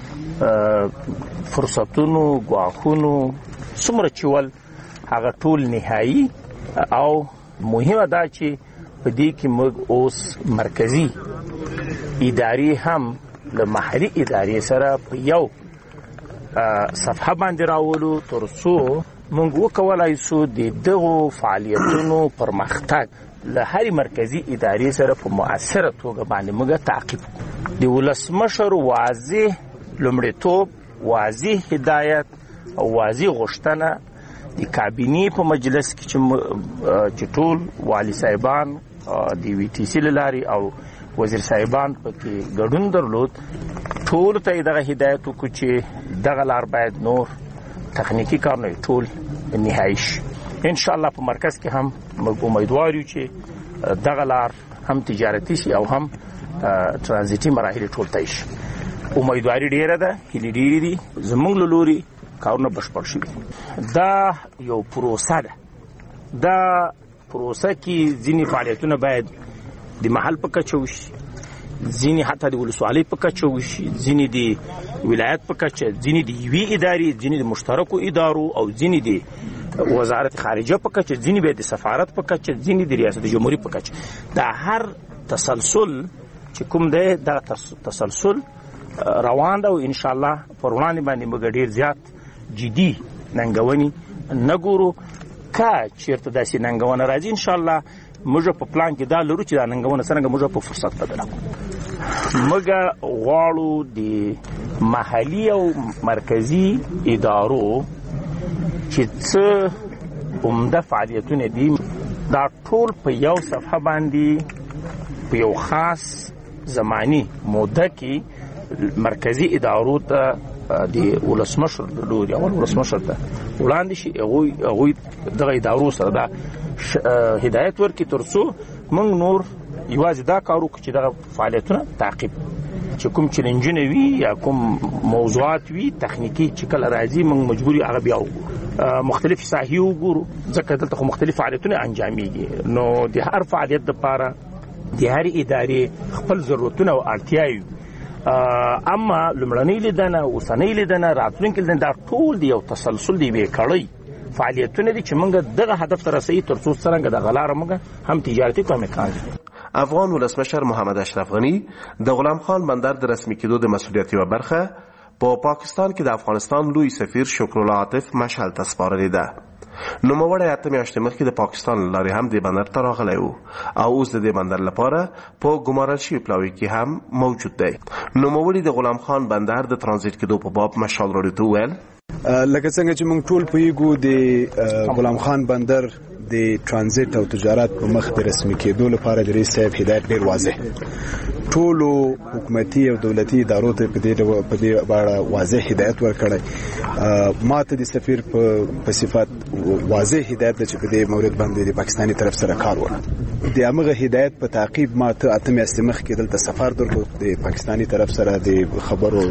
فرصتونو ګواښونو څومره چې ول هغه ټول نهایي او مهمه دا چې په دې کې موږ اوس مرکزی ادارې هم له محلي ادارې سره په یو صفحه باندې راولو ترڅو موږ وکولای شو د دغو فعالیتونو پرمختګ له هرې مرکزی ادارې سره په مؤثره توګه باندې موږ تعقیب کړو. د ولسمشر واضح لومړیتوب واضح هدایت او واضح غوښتنه د کابینې په مجلس کې چې ټول والي صاحبان د وی ټي سي له لارې او وزیر صاحبان پکې ګډون درلود، ټول ته دغه هدایت وکړو چې دغه لار باید نور تخنیکی کارونه ټول نهایی شي. ان شاء الله په مرکز کې هم موږ امیدوار یو چې دغه لار هم تجارتي شي او هم ترانزیتي مراحل ټول طی شي. امیدواري ډیره ده، هیلې ډیرې دي، زموږ له لوري کارونه بشپړ شوي. دا یو پروسه ده، دا پروسه کې ځینې فعالیتونه باید د محل په کچه وشي، ځینې حتی د ولسوالۍ په کچه وشي، ځینې د ولایت په کچه، ځینې د یوې ادارې، ځینې د مشترکو ادارو او ځینې د وزارت خارجه په کچه، ځینې بیا د سفارت په کچه، ځینې د ریاست جمهوریت په کچه. دا هر تسلسل چې کوم دی دا تسلسل روان ده او ان شاء الله پر وړاندې باندې موږ ډیر زیات جدي ننګونې نه ګورو. که چېرته داسې ننګونه راځي ان شاء الله موږ په پلان کې دا لرو چې دا ننګونه څرنګه موږ په فرصت بدله کړو. موږ غواړو د محلي او مرکزي ادارو چې څه عمده فعالیتونه دي دا ټول په یو صفحه باندې په یو خاص زمانی موده کې مرکزی ادارو ته د ولسمشر لوري اول ولسمشر ته وړاندې شي، هغه هغه دغه ادارو سره دا هدایت ورکړي ترڅو موږ نور یوازې دا کار وکړو چې دغه فعالیتونه تعقیب چې کوم چیلنجونه وي یا کوم موضوعات وي تخنیکی چې کله راځي موږ مجبوري هغه بیا وګورو، مختلف ساحې وګورو، ځکه دلته خو مختلف فعالیتونه انجامېږي. نو د هر فعالیت لپاره د هر ادارې خپل ضرورتونه او اړتیاوې، اما لمړنۍ لیدنه، اوسنۍ لیدنه، راتلونکې لیدنه دا ټول د یو تسلسل د یوې کړۍ فعالیتونه دي چې موږ دغه هدف ته رسوي ترڅو څرنګه دغه لاره موږ هم تجارتي کړو هم اقتصادي. افغان ولسمشر محمد اشرف غنی د غلام خان بندر د رسمي کېدو د مسؤلیت یوه برخه په پاکستان کې د افغانستان لوی سفیر شکرالله عاطف مشهد ته سپارلې ده. نوموړی اته میاشتې مخکې د پاکستان له لارې هم د بندر ته راغلی و او اوس د دې بندر لپاره په ګمارل شوي پلاوي کې هم موجود دی. نوموړي د غلام خان بندر د ترانزیت کېدو په باب مشال راډیو ته وویل لکه څنګه چې موږ ټول پوهیږو د غلام خان بندر د ترانزیت او تجارت په مخ د رسمي کېدو لپاره د رئیس صاحب هدایت ډیر واضح، ټولو حکومتي او دولتي ادارو ته په دې په دې اړه واضح هدایت ورکړی. ما ته د سفیر په صفت واضح هدایت چې په دې مورد باندې د پاکستاني طرف سره کار وکړي. د هغه هدایت په تعقیب ما ته اته میاشتې مخکې دلته سفر درلود د پاکستاني طرف سره د خبرو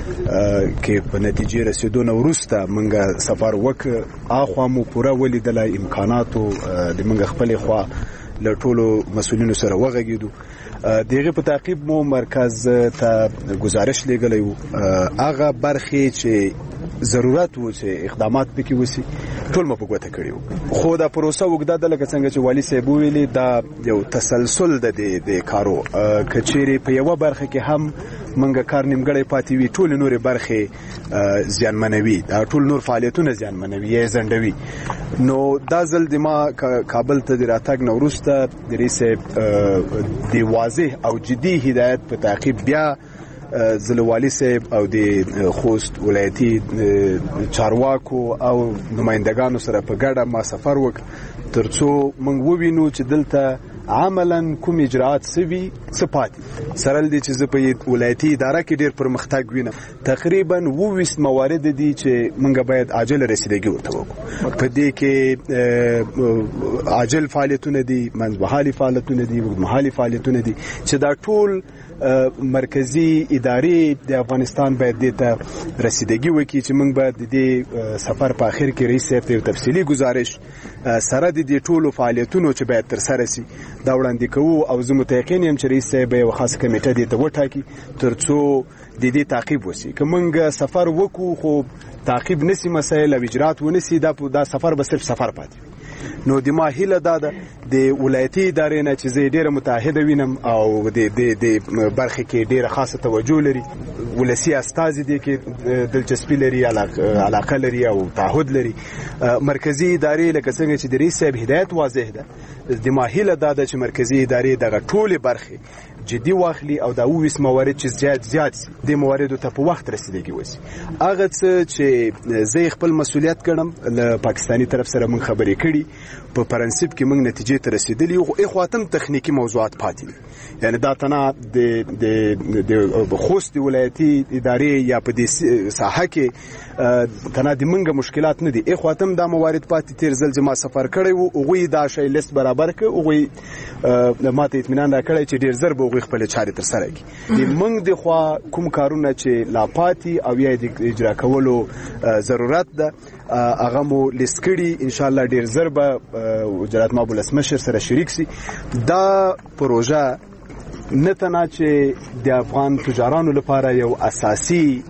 کې په نتیجې رسیدو نه وروسته موږ سفر وکړ. اخوا مو پوره ولیدلای امکاناتو د موږ خپل خوا له ټولو مسؤلینو سره وغږیدو. دغه په تعقیب مو مرکز ته گزارش لګلې وو هغه برخې چې ضرورت وو چې اقدامات پکې وسی ټول مو په ګوته کړیو. خو دا پروسه وګدا د لکه څنګه چې والی صاحب ویلي دا یو تسلسل د د کارو کچېری په یو برخه کې هم منګه کار نیمګړی پاتې وي ټول نور برخې زیانمنوي، دا ټول نور فعالیتونه زیانمنوي یا زندوي. نو دا ځل د ما کابل ته د راتګ نو وروسته د رئیس دی واضح او جدي هدایت په تعقیب بیا زلوالی صاحب او د خوست ولایتي چارواکو او نمائندگانو سره په ګډه ما سفر وکړ ترڅو موږ ووینو چې دلته عملاً کوم اجراءات سوي سپاتي سره دي چې په ولایتي اداره کې ډیر پرمختګ وینم. تقریبا وویس موارد دي چې موږ باید عاجل رسیدګي ورته وکړو. په دې کې عاجل فعالیتونه دي، منځمهالي فعالیتونه دي، وګړمهالي فعالیتونه دي چې دا ټول مرکزی ادارې د افغانستان باید د ته رسیدګي وکړي چې موږ باید د سفر په اخر کې رئیس صاحب ته تفصیلی گزارش سره د دې ټولو فعالیتونو چې باید تر سره شي دا وړاندې کوو او زه متيقن یم چې رئیس صاحب یو خاص کمیټه دې ته وټاکي ترڅو د دې تعقیب وشي. که موږ سفر وکړو خو تعقیب نسی مسایل او اجرات ونسی دا دا سفر به صرف سفر پاتې. نو د ما هیله دا ده د ولایتي ادارې نه چې زه ډیره متحده وینم او د د برخې کې ډیره خاصه توجه لري، ولسی استازي دي کې دلچسپي لري، علاقه لري او تعهد لري. مرکزی ادارې لکه څنګه چې د رئیس صاحب هدایت واضح ده، د ما هیله دا ده چې مرکزی ادارې دغه ټول برخې جدي واخلي او دا اوس موارد چې زیات زیات سي د مواردو ته په وخت رسیدګي وسی هغه څه چې زه خپل مسولیت کړم له پاکستاني طرف سره مونږ خبرې کړي په پرنسپ کې مونږ نتیجې ته رسیدلی او اخواتم تخنیکی موضوعات پاتې دي یعنی دا تنه د د د خوست ولایتي ادارې یا په دې ساحه کې تنه د مونږ مشکلات نه دي اخواتم دا موارد پاتې تیر ځل جما سفر کړی وو غوي دا شی لیست برابر ک او غوي ماته اطمینان را کړی چې ډیر زر به غوي خپل چارې تر سره کړي د مونږ د خوا کوم کارونه چې لا پاتې او یا د اجرا کولو ضرورت ده هغه مو لسکړي ان شاء الله ډیر زر به وزارت مابو لسمشر سره شریک سي دا پروژه نتنا چې د افغان تجارانو لپاره یو اساسي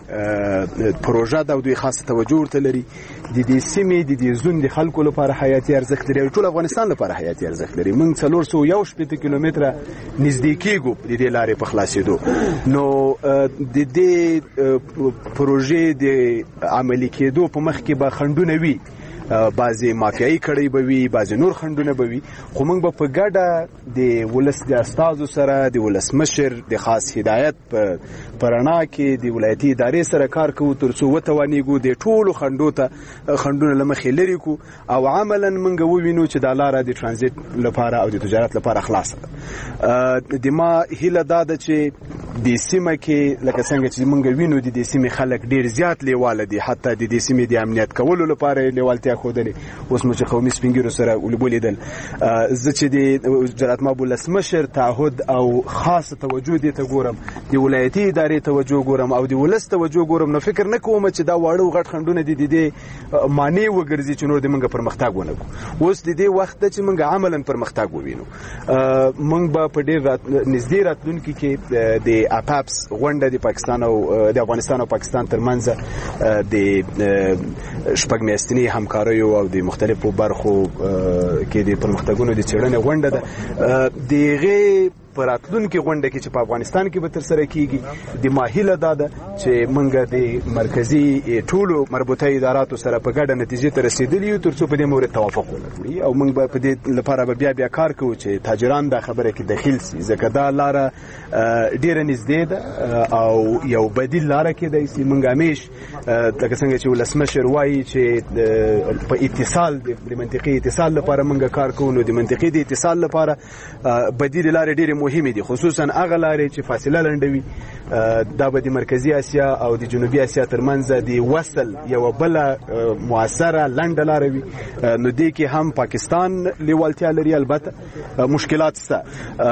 پروژه ده او دوی خاصه توجه ورته لري د دې سیمې د دې زون د خلکو لپاره حیاتي ارزښت لري ټول افغانستان لپاره حیاتي ارزښت لري موږ څلور سوه یو شپېته کیلومتره نږدې کېږو د دې لارې په خلاصېدو نو د دې پروژې د عملي کېدو په مخ کې به خنډونه وي بعضی مافیایي کړي به وي بعضی نور خنډونه به وي خو موږ به په ګډه د ولس د استازو سره د ولسمشر د خاص هدایت په پرانا کې د ولایتي ادارې سره کار کوو ترڅو وتوانیږو د ټولو خنډو ته خنډونه له مخې لرې کو او عملا موږ ووینو چې دا لاره د ترانزیت لپاره او د تجارت لپاره خلاصه ده د ما هیله دا ده چې د سیمه کې لکه څنګه چې موږ وینو د دې سیمې خلک ډیر زیات لیواله دي حتی د دې سیمې د امنیت کولو لپاره لیوالتیا خودلې اوس مو چې قومي سپینګیرو سره ولیدل زه چې د وزارت مابو لسمشر تعهد او خاصه توجه دې ته ګورم د ولایتي ادارې توجه ګورم او د ولس توجه ګورم نو فکر نه کوم چې دا واړه غټ خنډونه دي د دې معنی وګرځي چې نور د منګه پرمختګ ونه کو اوس د دې وخت چې منګه عملاً پرمختګ ووینو منګ به په ډیر نږدې راتلونکي کې د اپاپس غونډه د پاکستان او د افغانستان او پاکستان ترمنځ د شپږ میاشتنی همکاري او د مختلفو برخو کې د پرمختګونو د چیرنې غونډه ده دغه پراتلونکو غونډه کې چې په افغانستان کې به تر سره کیږي د ماهیله داده چې منګه د مرکزی ټولو مربوطه اداراتو سره په ګډه نتیجې ته رسیدلی تر څو په دې مورد توافق ولري او موږ به په دې لپاره به بیا بیا کار کوو چې تاجران دا خبره کې داخل سي ځکه دا لاره ډیره نږدې ده او یو بدیل لاره کې دی چې موږ همیش لکه څنګه چې ولسمشر وایي چې په اتصال د منطقي اتصال لپاره موږ کار کوو نو د منطقي د اتصال لپاره بدیل لاره ډیره مهمه دي خصوصا هغه لارې چې فاصله لنډوي دا به د مرکزی اسیا او د جنوبي اسیا ترمنځ د وصل یو بل موثره لنډه لار وي نو دې کې هم پاکستان لیوالتیا لري البته مشکلات شته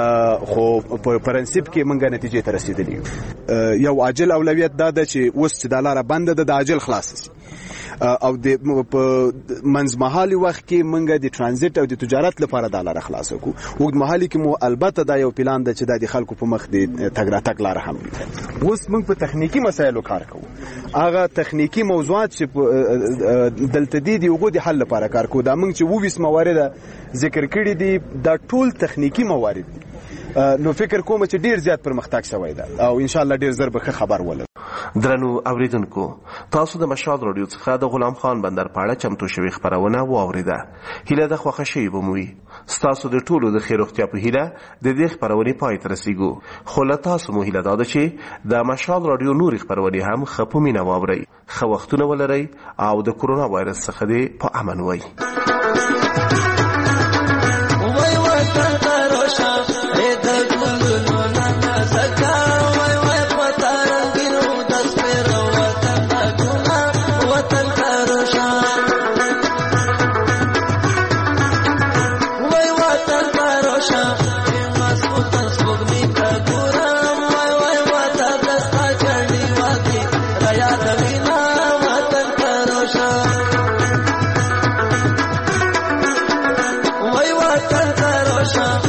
خو په پرنسپ کې مونږه نتیجې ته رسیدلی یو عاجل اولویت دا ده چې اوس چې د لار بنده ده د عاجل خلاص شي او د منځمهالي وخت کې مونږه د ترانزیت او د تجارت لپاره د لار خلاص کو وګد مهالي کې مو البته دا یو پلان ده چې د خلکو په مخ د تګ راتګ لار هم اوس مونږ په تخنیکی مسایلو کار کوو هغه تخنیکی موضوعات چې دلته دي د وګړو د حل لپاره کار کوو دا مونږ چې وویس موارد ذکر کړی دي دا ټول تخنیکی موارد دي نو فکر کوم چې ډیر زیات پرمختګ شوی ده او ان شاء الله ډیر زر به خبر ولر درنو اوریدونکو تاسو د مشال رادیو څخه د غلام خان بندر په اړه چمتو شوی خبرونه واوریده هیله د خوښه شی بموي تاسو د ټولو د خیر اختیا په هیله د دې خبرونه پای ته رسیدو خو له تاسو مو هیله ده چې د مشال رادیو نور خبرونه هم خپو مینه واوري خو وختونه ولري او د کورونا وایرس څخه دې په امن وای Shah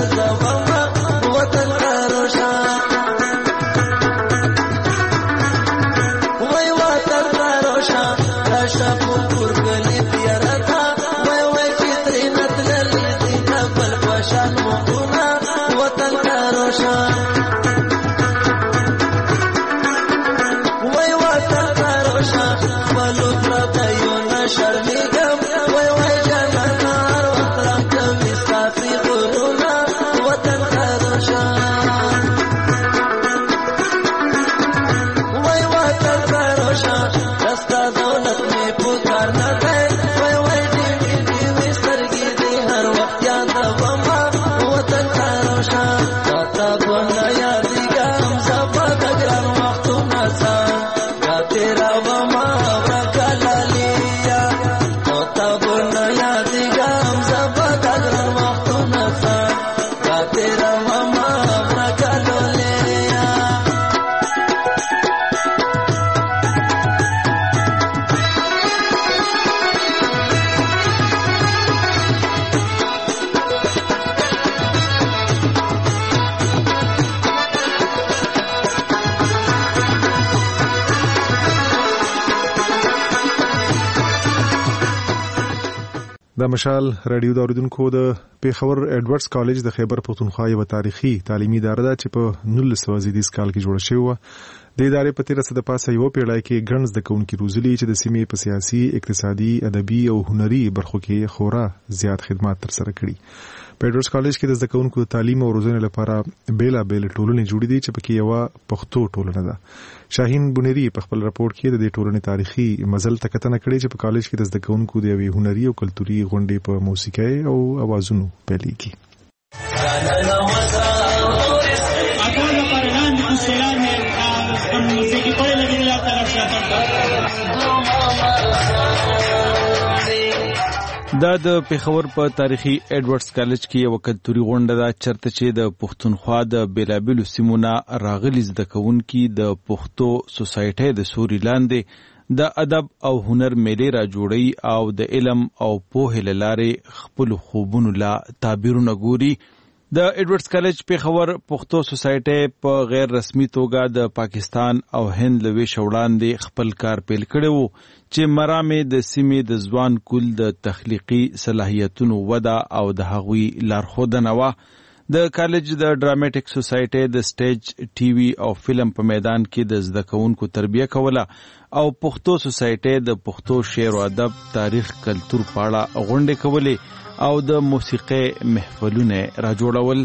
د مشال رادیو د اوریدونکو د پیښور ایډورډز کالج د خیبر پښتونخوا یو تاریخي تعلیمي اداره ده چې په نولس سوه زیدیز کال کې جوړه شوې و. د ادارې په تیره څه د پاسه یو پیړۍ کې ګڼ زده کوونکي روزلي چې د سیمې په سیاسي، اقتصادي، ادبي او هنري برخو کې خورا زیات خدمات ترسره کړي. په ایډورډز کالج کې د زده کوونکو د تعلیم او روزنې لپاره بیلابېل ټولنې جوړې دي چې پکې یوه پښتو ټولنه ده. شاهین بونیری په خپل راپور کې د دې ټولنې تاریخي مزل ته کتنه کړې چې په کالج کې د زده کوونکو د یوې هنري او کلتوري غونډې په موسیقۍ او اوازونو پیلېږي. دا د پیښور په تاریخي ایډورډز کالج کې یو کلتوري غونډه ده چرته چې د پښتونخوا د بیلابېلو سیمونه راغلي زده کوونکي د پښتو سوسایټۍ د سوري لاندې د ادب او هنر میلې را جوړوي او د علم او پوهې له لارې خپلو خوبونو لا تعبیرونه ګوري. د ایډورډز کالج پیښور پښتو سوسایټۍ په غیر رسمي توګه د پاکستان او هند له ویشه وړاندې خپل کار پیل کړی و چې مرامې د سیمې د ځوان کول د تخلیقي صلاحیتونو وده او د هغوی لارښودنه وه. د کالج د ډراماټیک سوسایټۍ د سټیج، ټي وي او فلم په میدان کې د زده کوونکو تربیه کوله او پښتو سوسایټۍ د پښتو شعر او ادب، تاریخ، کلتور په اړه غونډې کولې او د موسیقۍ محفلونه را جوړول.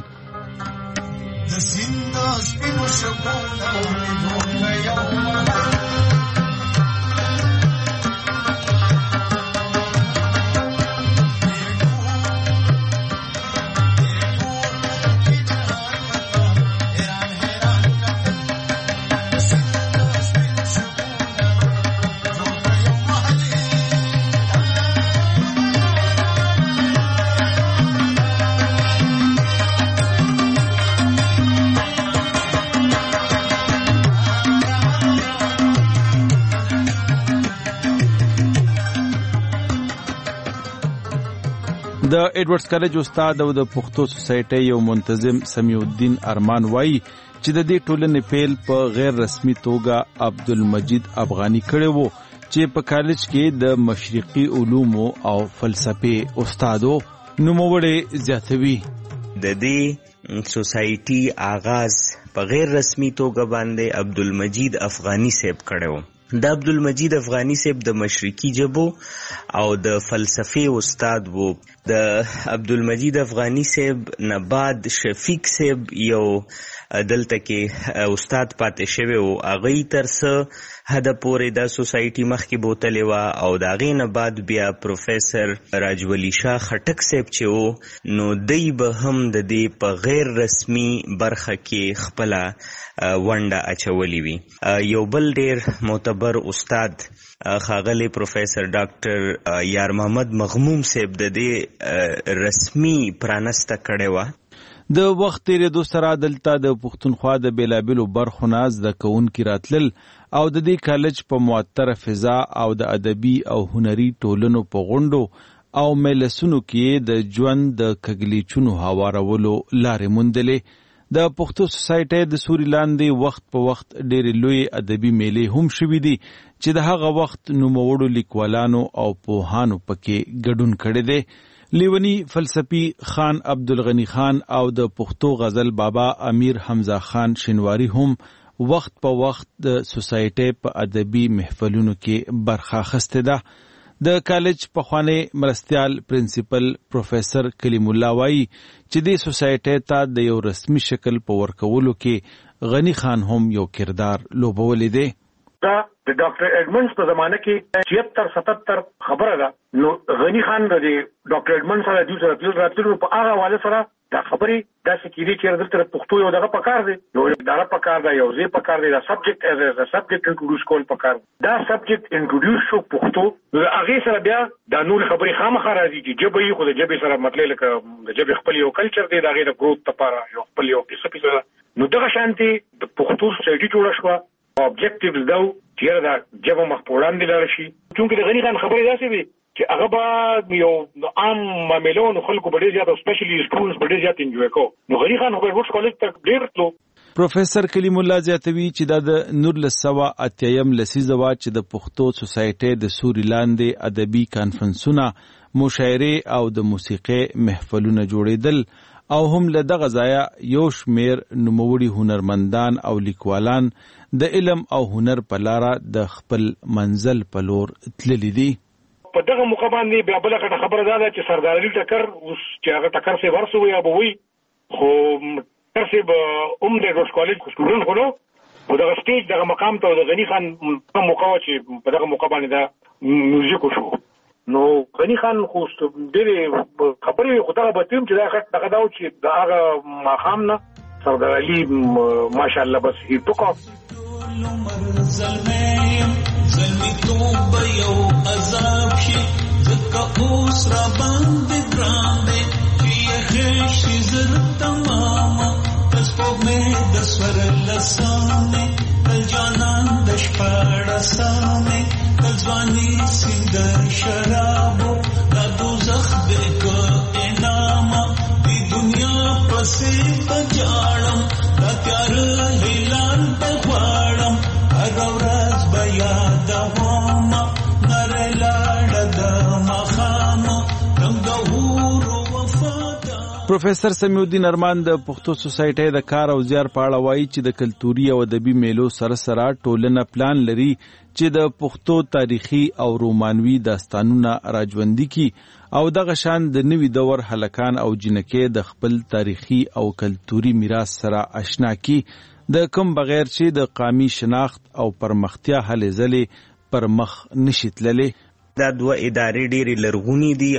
د ایډورډز کالج استاد او د پښتو سوسایټۍ یو منتظم سمیع الدین ارمان وایي چې د دې ټولنې پیل په غیر رسمي توګه عبدالمجید افغاني کړی وو چې په کالج کې د مشرقي علومو او فلسفې استاد و. نوموړی زیاتوي د دې سوسایټي آغاز په غیر رسمي توګه باندې عبدالمجید افغاني صاحب کړی و. د عبدالمجید افغاني صاحب د مشرقي ژبو او د فلسفې استاد وو. د عبدالمجید افغاني صاحب نه بعد شفیق صاحب یو دلته کې استاد پاتې شوی و. هغوی تر څه حده پورې دا سوسایټي مخکې بوتلې وه او د هغې نه بعد بیا پروفیسر راجولی شاه خټک صاحب چې و نو دی به هم د دې په غیر رسمي برخه کې خپله ونډه اچولې وي. یو بل ډېر معتبر استاد ښاغلی پروفیسر ډاکټر یار محمد مغموم صاحب د دې رسمي پرانسته کړې وه. د وخت تیریدو سره دلته د پښتونخوا د بیلابېلو برخو نه زده کوونکي راتلل او د دې کالج په معطره فضا او د ادبي او هنري ټولنو په غونډو او ملسونو کې د ژوند د کګلیچونو هوارولو لارې موندلې. د پښتو سوسایټي د سوري لاندې وخت په وخت ډېرې لوی ادبي میلې هم شوي دي چې د هغه وخت نوموړو لیکوالانو او پوهانو پکې ګډون کړی دی. لیونی فلسفي خان عبدالغنی خان او د پښتو غزل بابا امیر حمزه خان شینواری هم وخت په وخت د سوسایټي په ادبي محفلونو کې برخه اخیستې ده. د کالج پخوانی مرستیال پرنسپل پروفیسر کلیم الله وایي چې د سوسایټي ته د یو رسمي شکل په ورکولو کې غنی خان هم یو کردار لوبولی دی. دا د ډاکټر ایډمنډز په زمانه کې چھہتر ستتر خبره ده. نو غنی خان د ډاکټر ایډمنډ سره د سره پیل راتلو په هغه حواله سره دا خبرې داسې کېدي چې دلته پښتو یو دغه پکار دی، یو اداره پکار ده، یو ځای پکار دی، دا سبجیکټ ایز ا سبجیکټ انټروډیوس کول پکار. دا سبجیکټ انټروډیوس شو پښتو، نو هغه سره بیا دا نور خبرې خامخا راځي چې جبه یې خو د جبه سره مطلب لکه د جبه خپل یو کلچر دی، دا غیر گروث لپاره یو خپل یو قصه پیسه. نو دغه شانتي د پښتو سوسایټي جوړه شو. اوبجیکټیوز دا چې دا جبه مخ په وړاندې لاړ شي، چونکې د غنی خان خبرې داسې وي چې هغه به یو عام معاملونو خلکو په ډېر زیات او سپیشلی سټوډنټس په ډېر زیات انجوای کو. نو غنی خان په ورس کالج ته ډېر تلو. پروفیسر کلیم الله زیاتوي چې دا د نولس سوه اتیایم لسیزه وه چې د پښتو سوسایټي د سوري لاندې ادبي کانفرنسونه، مشاعرې او د موسیقي محفلونه جوړېدل او هم له دغه ځایه یو شمېر نوموړي هنرمندان او لیکوالان د علم او هنر په لاره د خپل منزل په لور تللي دي. په دغه موقع باندې بیا بله غټه خبره دا ده چې سردار علي ټکر اوس چې هغه ټکر صاحب هر څه وي یا به وي، خو ټکر صاحب هم د روډ کالج سټوډنټ خو نو خو دغه سټیج دغه مقام ته د غني خان موقع وه چې په دغه موقع باندې دا میوزیک وشو. نو غني خان خو ډېرې خبرې خو دغه به تیم چې دا غټ دغه دا و چې د هغه ماښام نه سردار علي ماشاءالله بس هی ټوکه زلمی توب یو عذاب شي ځکه اوس را باندې ګران دی چې یې شي زر تمامه د سپوږمۍ د سورله سامې د جانان د شپاړه سامې د ځواني سیند د شرابو دا دوزخ دی که انامه د دنیا پسې بجاړم دا تیاره هیلان ته غواړم هره ورځ به یادوم نرۍ لاړه د ماښامه رنګ د حورو وفادار. پروفیسر سمیع الدین ارمان د پښتو سوسایټي د کار او زیار په اړه وایي چې د کلتوري او ادبي میلو سره سره ټولنه پلان لري چې د پښتو تاریخي او رومانوي داستانونه راژوندي کړي او دغه شان د نوي دور هلکان او جنکې د خپل تاریخي او کلتوري میراث سره آشنا کړي، د کم بغیر چې د قومي شناخت او پرمختیا هلې ځلې پر مخ نشي تللی. دا دوه ادارې ډېرې لرغونې دي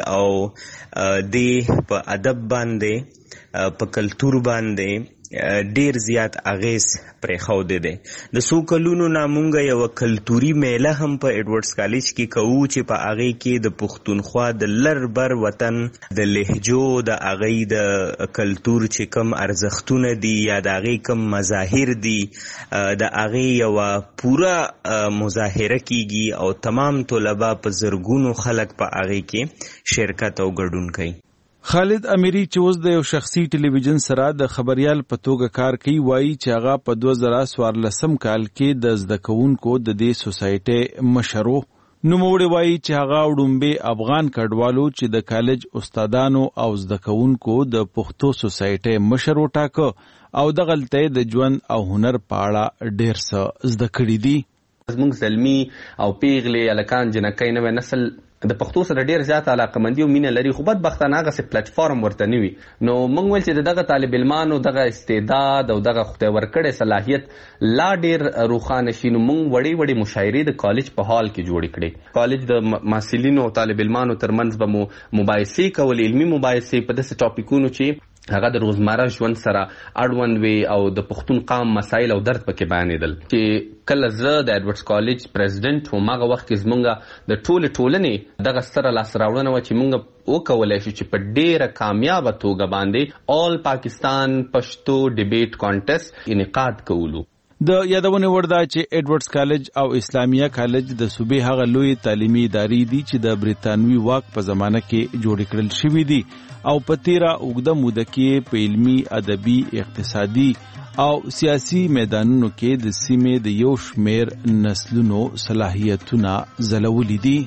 او د په ادب باندې په کلتور باندې ډیر زیات اغیز پرېښودی دی. د څو کلونو نه مونږ یوه کلتوري میله هم په ایډورډز کالج کې کوو چې په هغې کې د پښتونخوا د لر بر وطن د لهجو د هغې د کلتور چې کم ارزښتونه دي یا د هغې کم مظاهر دي د هغې یوه پوره مظاهره کیږي او تمام طلبه په زرګونو خلک په هغې کې شرکت او ګډون کوي. خالد امیری چې اوس د یو شخصي ټلویزیون سره د خبریال په توګه کار کوي وایي چې هغه په دوه زره څوارلسم کال کې د زده کوونکو د دې سوسایټي مشر و. نوموړی وایي چې هغه وړومبی افغان کډوالو چې د کالج استادانو او زده کوونکو د پښتو سوسایټي مشر وټاکه او دغلته د ژوند او هنر په اړه ډېر څه زده کړي دي. زموږ زلمی او پیغلې هلکان جنکۍ نوی نسل د پښتو سره ډیر زیات علاقمندي او مینه لري، خو بدبختانه هغسې پلیټفارم ورته نه وي. نو موږ ویل چې دغه طالب علمانو دغه استعداد او دغه خدای ورکړی صلاحیت لا ډیر روښانه شي، نو موږ وړې وړې مشاعرې د کالج په حال کې جوړې کړې. کالج د محصلینو او طالب علمانو ترمنځ به مو مباحثې کول، علمي مباحثې په داسې ټاپیکونو چې هغه د روزمره ژوند سره اړوند وي او د پښتون قام مسایل او درد پکې بیانېدل. چې کله زه د ایډورډز کالج پریزیډنټ وم هغه وخت کې زمونږ د ټولې ټولنې دغه ستره لاسته راوړنه وه چې موږ وکولی شو چې په ډېره کامیابه توګه باندې آل پاکستان پښتو ډیبیټ کانټیسټ انعقاد کولو. د یادونې وړ ده چې ایډورډز کالج او اسلامیه کالج د صوبې هغه لوی تعلیمي ادارې دي چې د بریتانوي واک په زمانه کې جوړ کړل شوي دي او په تیره اوږده موده کې په علمي ادبي اقتصادي او سیاسي میدانونو کې د سیمې د یو شمیر نسلونو صلاحیتونه ځلولي دي.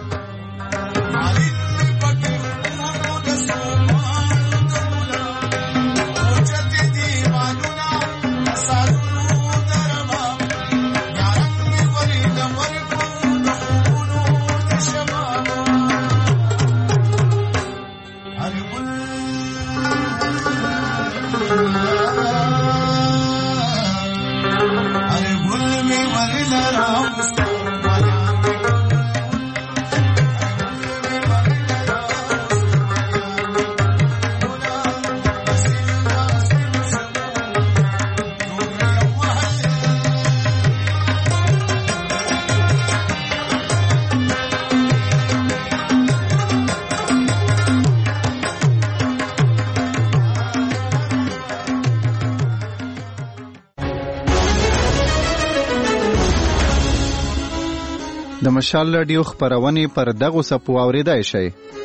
د مشال رادیو خبرونه پر دغه سپو اوریدای شي.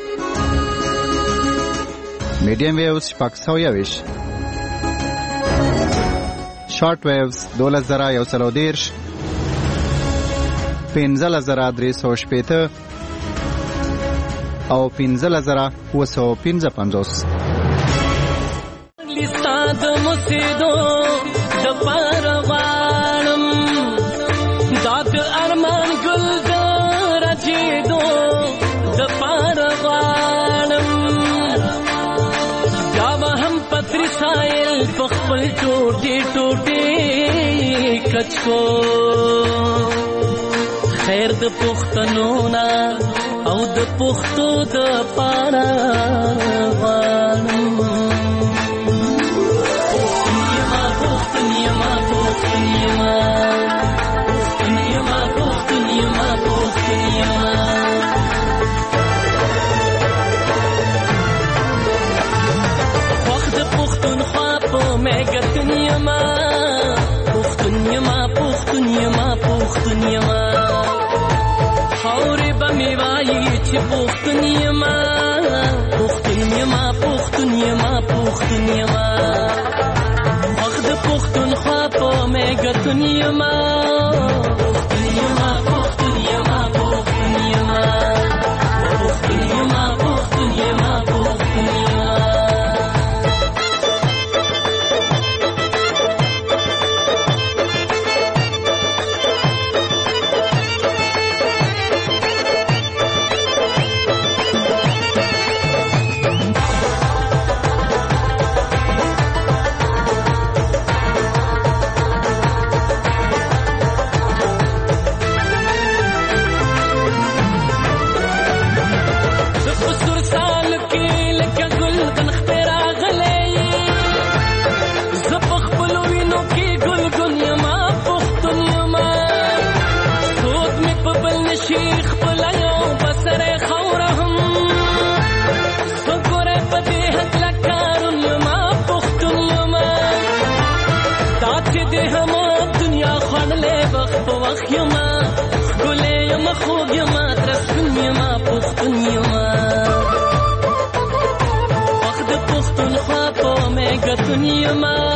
میډیم ویوز شپږ سوه یوویشت، شارټ ویوز دولس زره یو سل او دېرش، پنځلس زره درې سوه شپېته او پنځلس زره اووه سوه پنځه پنځوس. پخپل ټوټې ټوټې کچ کو خیر د پښتنو نه او د پښتو د پاره غواړم پښتنیما پښتنیما پښتنیما پښتنیما پښتنیما پښتنیما وخت پښتونخوا میں گتنیما پختنیما پختنیما پختنیما خاورې به مې وایي چې پختنیما پختنیما پختنیما پختنیما وخت پختونخوا په میں گتنیما پختنیما پختنیما پختنیما پختنیما پختنیما پختنیما Dunia